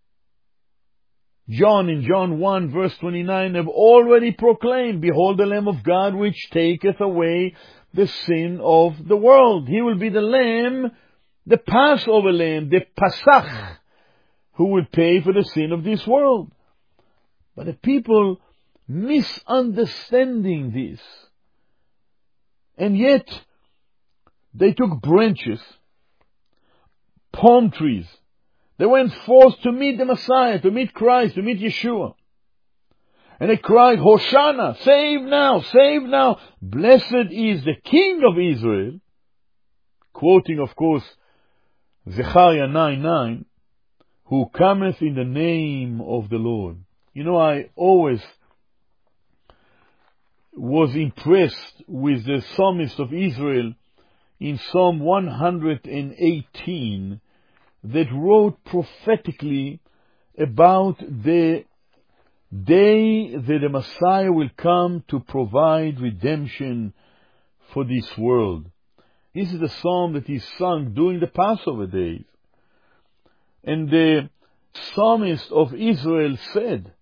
Speaker 2: John in John one verse twenty-nine have already proclaimed, behold the Lamb of God which taketh away the sin of the world. He will be the Lamb, the Passover Lamb, the Pasach, who will pay for the sin of this world. But the people misunderstanding this, and yet they took branches, palm trees. They went forth to meet the Messiah, to meet Christ, to meet Yeshua. And they cried, Hosanna, save now, save now. Blessed is the King of Israel. Quoting, of course, Zechariah nine nine, who cometh in the name of the Lord. You know, I always was impressed with the psalmist of Israel in Psalm one hundred eighteen, that wrote prophetically about the day that the Messiah will come to provide redemption for this world. This is the psalm that he sung during the Passover days. And the psalmist of Israel said,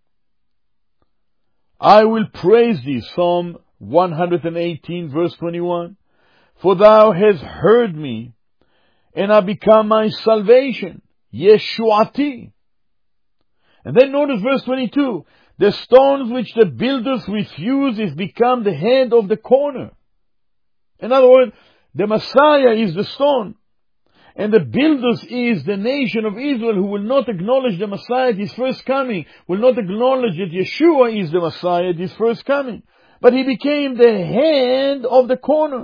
Speaker 2: I will praise thee, Psalm one hundred eighteen, verse twenty-one, for thou hast heard me, and I become my salvation, Yeshuati. And then notice verse twenty-two, the stones which the builders refuse is become the head of the corner. In other words, the Messiah is the stone, and the builders is the nation of Israel who will not acknowledge the Messiah at his first coming, will not acknowledge that Yeshua is the Messiah at his first coming. But he became the head of the corner.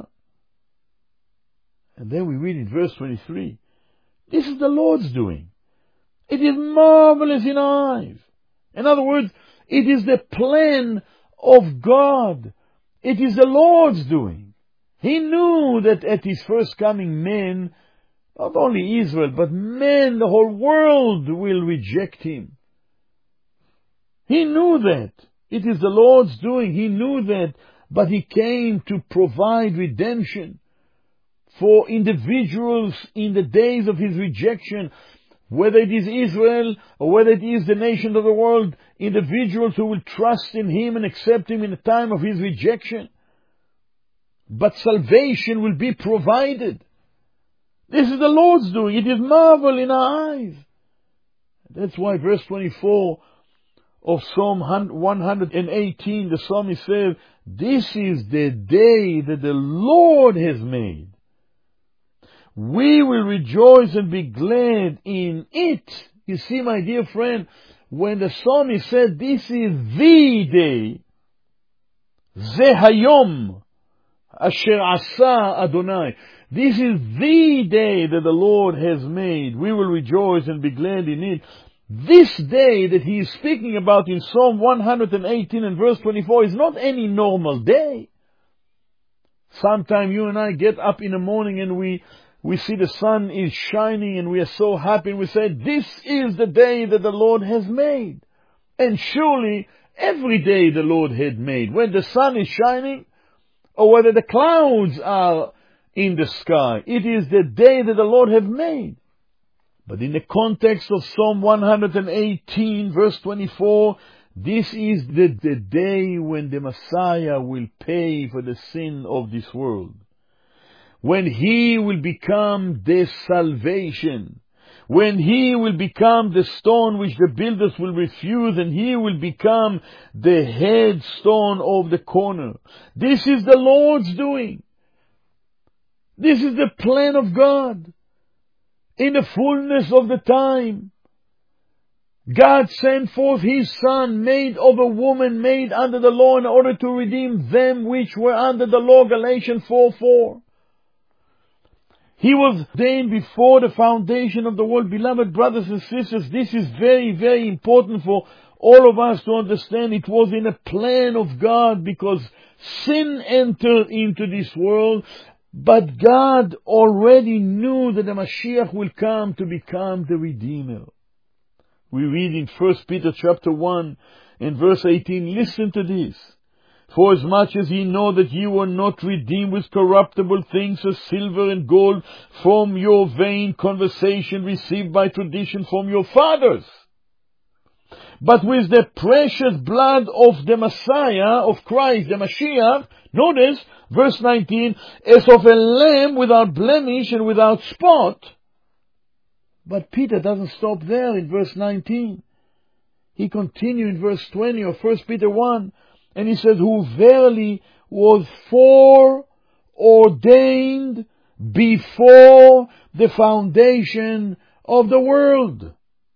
Speaker 2: And then we read in verse twenty-three, this is the Lord's doing. It is marvelous in our eyes. In other words, it is the plan of God. It is the Lord's doing. He knew that at his first coming, men, not only Israel, but men, the whole world will reject him. He knew that. It is the Lord's doing. He knew that. But he came to provide redemption for individuals in the days of his rejection, whether it is Israel or whether it is the nation of the world, individuals who will trust in him and accept him in the time of his rejection. But salvation will be provided. This is the Lord's doing. It is marvel in our eyes. That's why verse twenty-four of Psalm one hundred eighteen, the psalmist says, this is the day that the Lord has made. We will rejoice and be glad in it. You see, my dear friend, when the psalmist said, this is the day, Ze hayom asher asa Adonai, this is the day that the Lord has made. We will rejoice and be glad in it. This day that he is speaking about in Psalm one hundred eighteen and verse twenty-four is not any normal day. Sometime you and I get up in the morning and we We see the sun is shining and we are so happy and we say, this is the day that the Lord has made. And surely every day the Lord had made. When the sun is shining or whether the clouds are in the sky. It is the day that the Lord hath made. But in the context of Psalm one eighteen, verse twenty-four, this is the, the day when the Messiah will pay for the sin of this world. When He will become the salvation. When He will become the stone which the builders will refuse, and He will become the headstone of the corner. This is the Lord's doing. This is the plan of God. In the fullness of the time, God sent forth His Son, made of a woman, made under the law, in order to redeem them which were under the law, Galatians four four. He was ordained before the foundation of the world. Beloved brothers and sisters, this is very, very important for all of us to understand. It was in a plan of God, because sin entered into this world, but God already knew that the Mashiach will come to become the Redeemer. We read in First Peter chapter one and verse eighteen, listen to this. For as much as ye know that ye were not redeemed with corruptible things as silver and gold from your vain conversation received by tradition from your fathers, but with the precious blood of the Messiah, of Christ, the Mashiach, notice, verse nineteen, as of a lamb without blemish and without spot. But Peter doesn't stop there in verse nineteen. He continues in verse twenty of First Peter one, and he says, who verily was foreordained before the foundation of the world,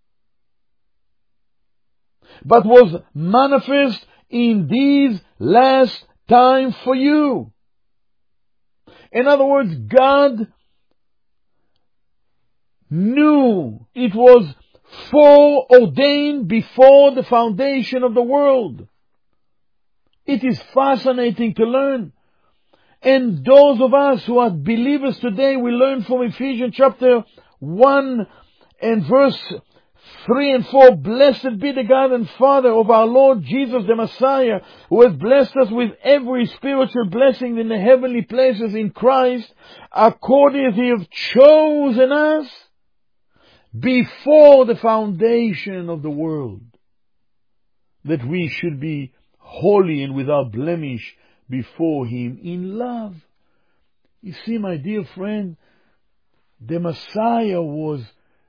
Speaker 2: but was manifest in these last times for you. In other words, God knew it was foreordained before the foundation of the world. It is fascinating to learn. And those of us who are believers today, we learn from Ephesians chapter one and verse three and four, blessed be the God and Father of our Lord Jesus the Messiah, who has blessed us with every spiritual blessing in the heavenly places in Christ, according as He hath chosen us before the foundation of the world, that we should be holy and without blemish before Him in love. You see, my dear friend, the Messiah was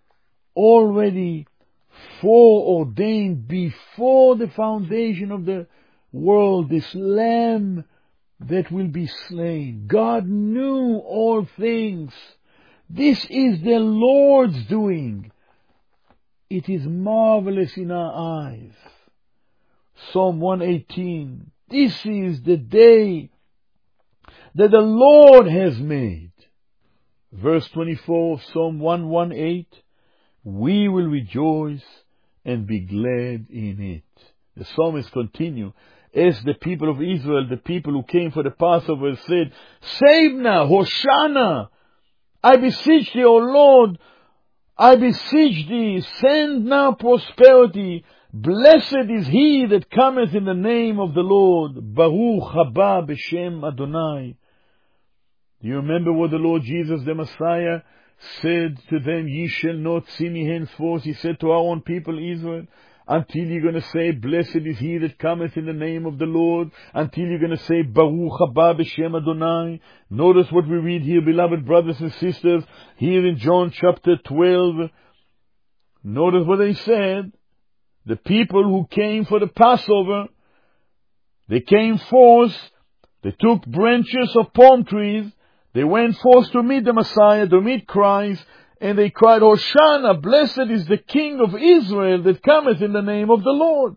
Speaker 2: already foreordained before the foundation of the world, this Lamb that will be slain. God knew all things. This is the Lord's doing. It is marvelous in our eyes. Psalm one eighteen. This is the day that the Lord has made. Verse twenty-four of Psalm one eighteen. We will rejoice and be glad in it. The psalmist continue, as the people of Israel, the people who came for the Passover, said, save now, Hosanna! I beseech thee, O Lord, I beseech thee, send now prosperity. Blessed is he that cometh in the name of the Lord. Baruch haba b'shem Adonai. Do you remember what the Lord Jesus, the Messiah, said to them? Ye shall not see me henceforth, He said to our own people Israel, until you're going to say, blessed is he that cometh in the name of the Lord, until you're going to say, Baruch haba b'shem Adonai. Notice what we read here, beloved brothers and sisters, here in John chapter twelve. Notice what they said. The people who came for the Passover, they came forth, they took branches of palm trees, they went forth to meet the Messiah, to meet Christ, and they cried, Hosanna, blessed is the King of Israel that cometh in the name of the Lord.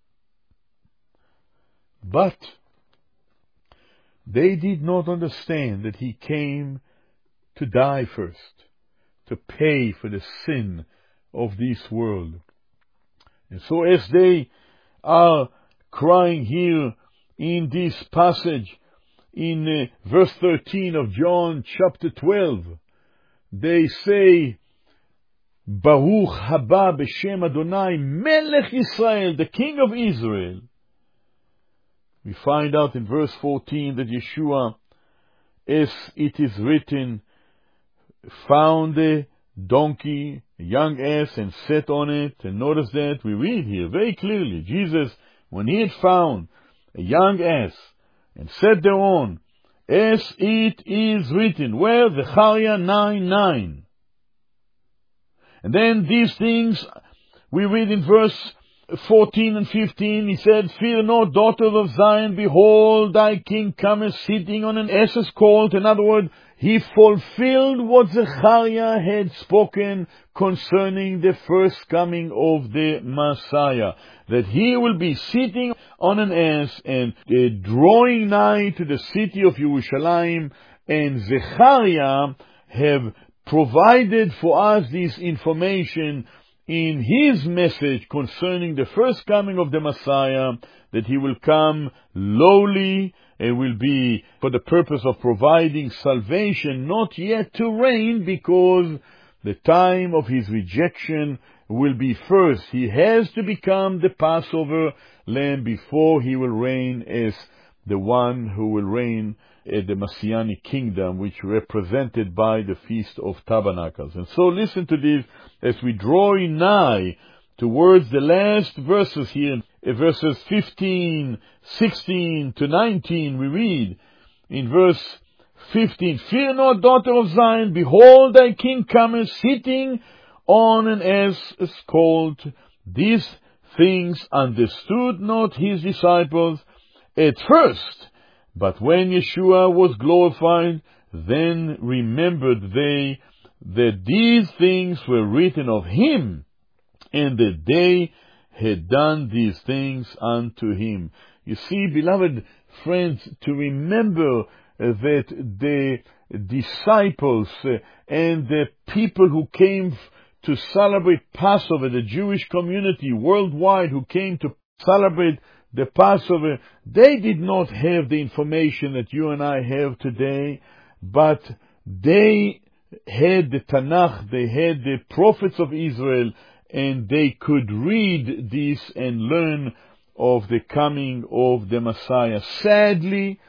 Speaker 2: But they did not understand that He came to die first, to pay for the sin of this world. And so as they are crying here in this passage, in uh, verse thirteen of John chapter twelve, they say, Baruch haba b'shem Adonai, Melech Israel, the King of Israel. We find out in verse fourteen that Yeshua as it is written, found a donkey, a young ass, and sat on it. And notice that we read here very clearly, Jesus, when he had found a young ass and sat thereon, as it is written, where? Zechariah nine nine. And then these things we read in verse fourteen and fifteen, he said, Fear not, daughter of Zion, behold, thy king cometh sitting on an ass's colt. In other words, he fulfilled what Zechariah had spoken concerning the first coming of the Messiah, that he will be sitting on an ass and uh, drawing nigh to the city of Jerusalem. And Zechariah have provided for us this information in his message concerning the first coming of the Messiah, that he will come lowly and will be for the purpose of providing salvation, not yet to reign, because the time of his rejection will be first. He has to become the Passover lamb before he will reign as the one who will reign at the Messianic kingdom, which represented by the Feast of Tabernacles. And so listen to this as we draw nigh towards the last verses here, verses fifteen, sixteen to nineteen. We read in verse fifteen, Fear not, daughter of Zion, behold, thy king cometh sitting on an ass colt. These things understood not his disciples at first, but when Yeshua was glorified, then remembered they that these things were written of him, and that they had done these things unto him. You see, beloved friends, to remember that the disciples and the people who came to celebrate Passover, the Jewish community worldwide who came to celebrate the Passover, they did not have the information that you and I have today, but they had the Tanakh, they had the prophets of Israel, and they could read this and learn of the coming of the Messiah. Sadly,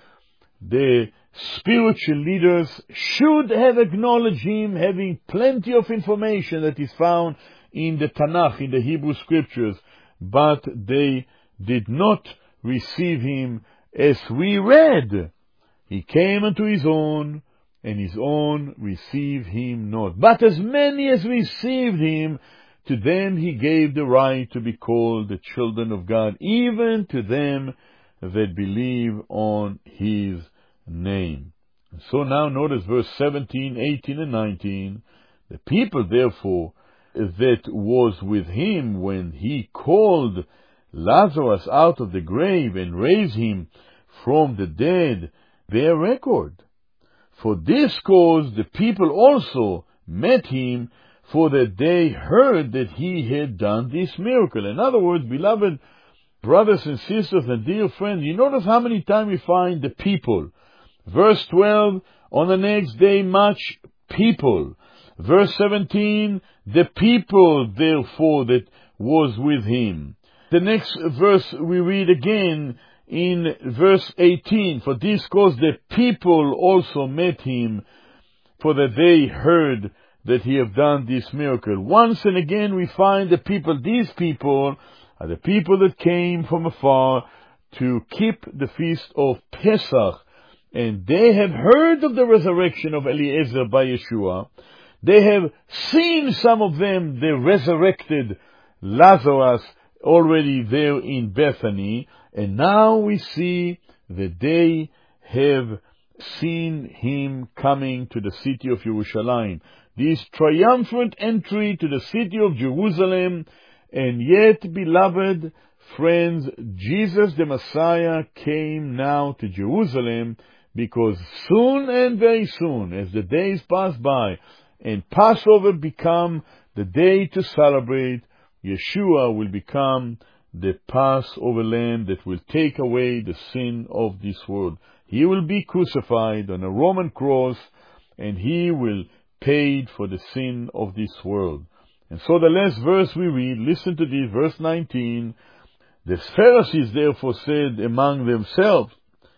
Speaker 2: the spiritual leaders should have acknowledged him, having plenty of information that is found in the Tanakh, in the Hebrew Scriptures, but they did not receive him as we read. He came unto his own, and his own received him not. But as many as received him, to them he gave the right to be called the children of God, even to them that believe on his name. And so now notice verse seventeen, eighteen, and nineteen. The people, therefore, that was with him when he called Lazarus out of the grave and raised him from the dead, bear record. For this cause the people also met him, for that they heard that he had done this miracle. In other words, beloved brothers and sisters and dear friends, you notice how many times we find the people. Verse twelve, on the next day much people. Verse seventeen, the people therefore that was with him. The next verse we read again in verse eighteen, for this cause the people also met him, for that they heard that he have done this miracle. Once and again we find the people. These people are the people that came from afar to keep the feast of Pesach, and they have heard of the resurrection of Eliezer by Yeshua. They have seen, some of them, the resurrected Lazarus already there in Bethany, and now we see that they have seen him coming to the city of Jerusalem. This triumphant entry to the city of Jerusalem, and yet, beloved friends, Jesus the Messiah came now to Jerusalem, because soon and very soon, as the days pass by, and Passover become the day to celebrate, Yeshua will become the Passover lamb that will take away the sin of this world. He will be crucified on a Roman cross, and he will pay for the sin of this world. And so the last verse we read, listen to this, verse nineteen. The Pharisees therefore said among themselves,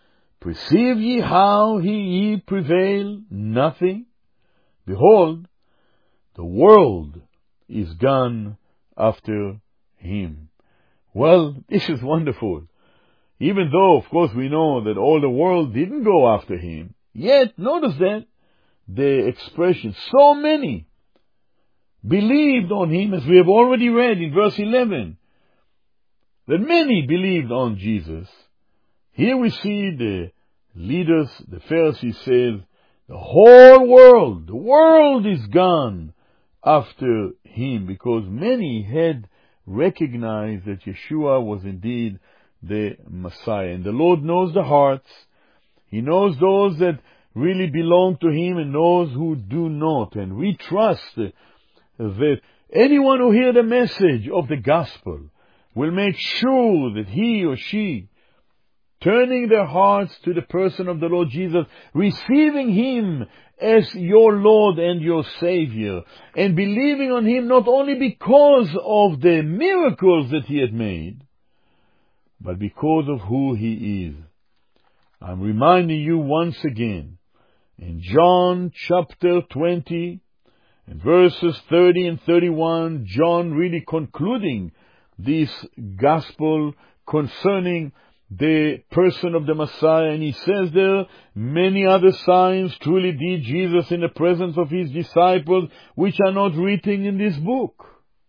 Speaker 2: Perceive ye how he ye prevail nothing? Behold, the world is gone after him. Well, this is wonderful. Even though, of course, we know that all the world didn't go after him, yet, notice that, the expression, so many believed on him, as we have already read in verse eleven, that many believed on Jesus. Here we see the leaders, the Pharisees said, the whole world, the world is gone after him, because many had recognized that Yeshua was indeed the Messiah. And the Lord knows the hearts. He knows those that really belong to him and knows who do not. And we trust that anyone who hears the message of the gospel will make sure that he or she, turning their hearts to the person of the Lord Jesus, receiving him as your Lord and your Savior, and believing on him not only because of the miracles that he had made, but because of who he is. I'm reminding you once again, in John chapter twenty, in verses thirty and thirty-one, John really concluding this gospel concerning the person of the Messiah, and he says there, many other signs truly did Jesus in the presence of his disciples, which are not written in this book.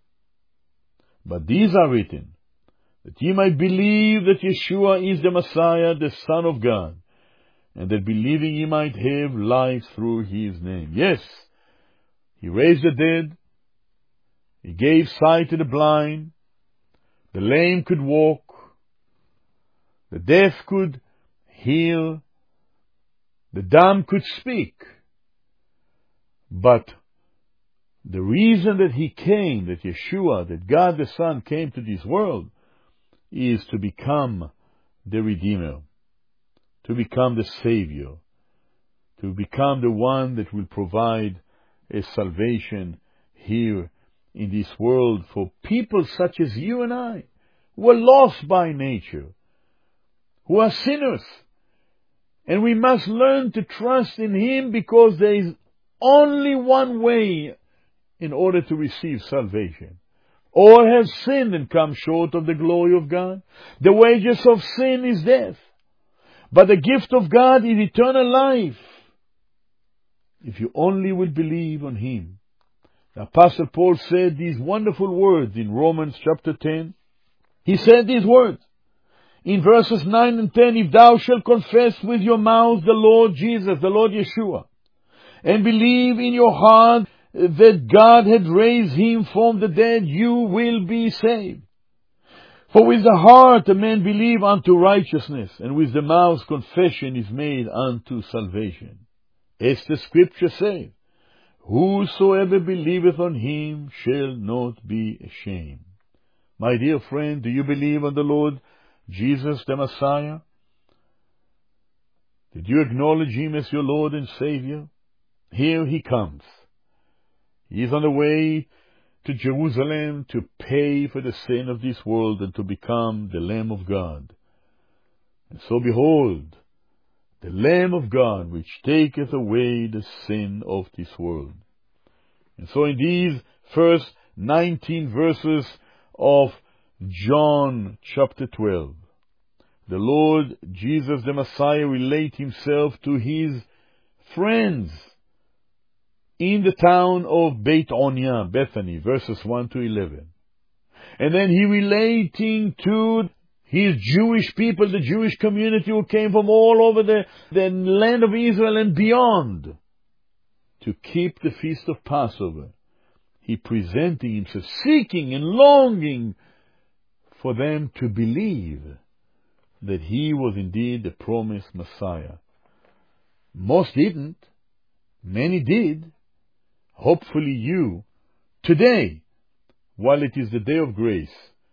Speaker 2: But these are written, that ye might believe that Yeshua is the Messiah, the Son of God, and that believing ye might have life through his name. Yes, he raised the dead, he gave sight to the blind, the lame could walk, the deaf could hear, the dumb could speak. But the reason that he came, that Yeshua, that God the Son came to this world, is to become the Redeemer, to become the Savior, to become the one that will provide a salvation here in this world for people such as you and I, who are lost by nature, who are sinners. And we must learn to trust in him, because there is only one way in order to receive salvation. All have sinned and come short of the glory of God. The wages of sin is death, but the gift of God is eternal life, if you only will believe on him. The Apostle Paul said these wonderful words in Romans chapter ten. He said these words in verses nine and ten, if thou shalt confess with your mouth the Lord Jesus, the Lord Yeshua, and believe in your heart that God had raised him from the dead, you will be saved. For with the heart a man believe unto righteousness, and with the mouth confession is made unto salvation. As the scripture says, whosoever believeth on him shall not be ashamed. My dear friend, do you believe on the Lord Jesus the Messiah? Did you acknowledge him as your Lord and Savior? Here he comes. He is on the way to Jerusalem to pay for the sin of this world and to become the Lamb of God. And so behold, the Lamb of God, which taketh away the sin of this world. And so in these first nineteen verses of John chapter twelve, the Lord Jesus the Messiah relate himself to his friends in the town of Beit Onya, Bethany, verses one to eleven. And then he relating to his Jewish people, the Jewish community who came from all over the, the land of Israel and beyond, to keep the feast of Passover. He presenting himself, seeking and longing for them to believe that he was indeed the promised Messiah. Most didn't. Many did. Hopefully you, today, while it is the day of grace,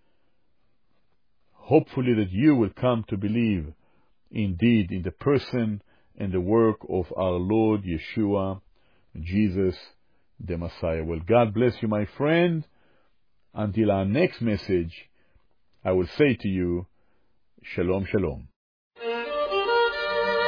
Speaker 2: hopefully that you will come to believe indeed in the person and the work of our Lord Yeshua, Jesus the Messiah. Well, God bless you, my friend. Until our next message, I will say to you, Shalom, Shalom.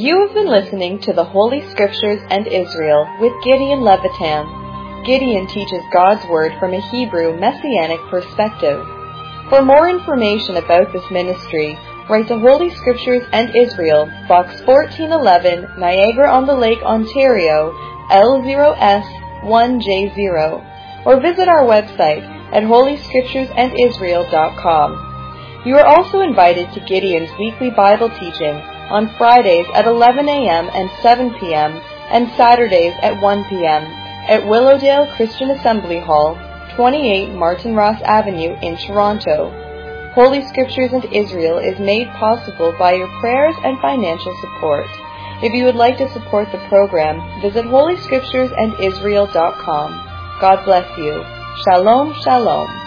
Speaker 1: You have been listening to the Holy Scriptures and Israel with Gideon Levitan. Gideon teaches God's Word from a Hebrew Messianic perspective. For more information about this ministry, write to Holy Scriptures and Israel, Box fourteen eleven, Niagara-on-the-Lake, Ontario, L zero S one J zero, or visit our website at holy scriptures and israel dot com. You are also invited to Gideon's weekly Bible teaching on Fridays at eleven a.m. and seven p.m. and Saturdays at one p.m. at Willowdale Christian Assembly Hall, twenty-eight Martin Ross Avenue in Toronto. Holy Scriptures and Israel is made possible by your prayers and financial support. If you would like to support the program, visit holy scriptures and israel dot com. God bless you. Shalom, shalom.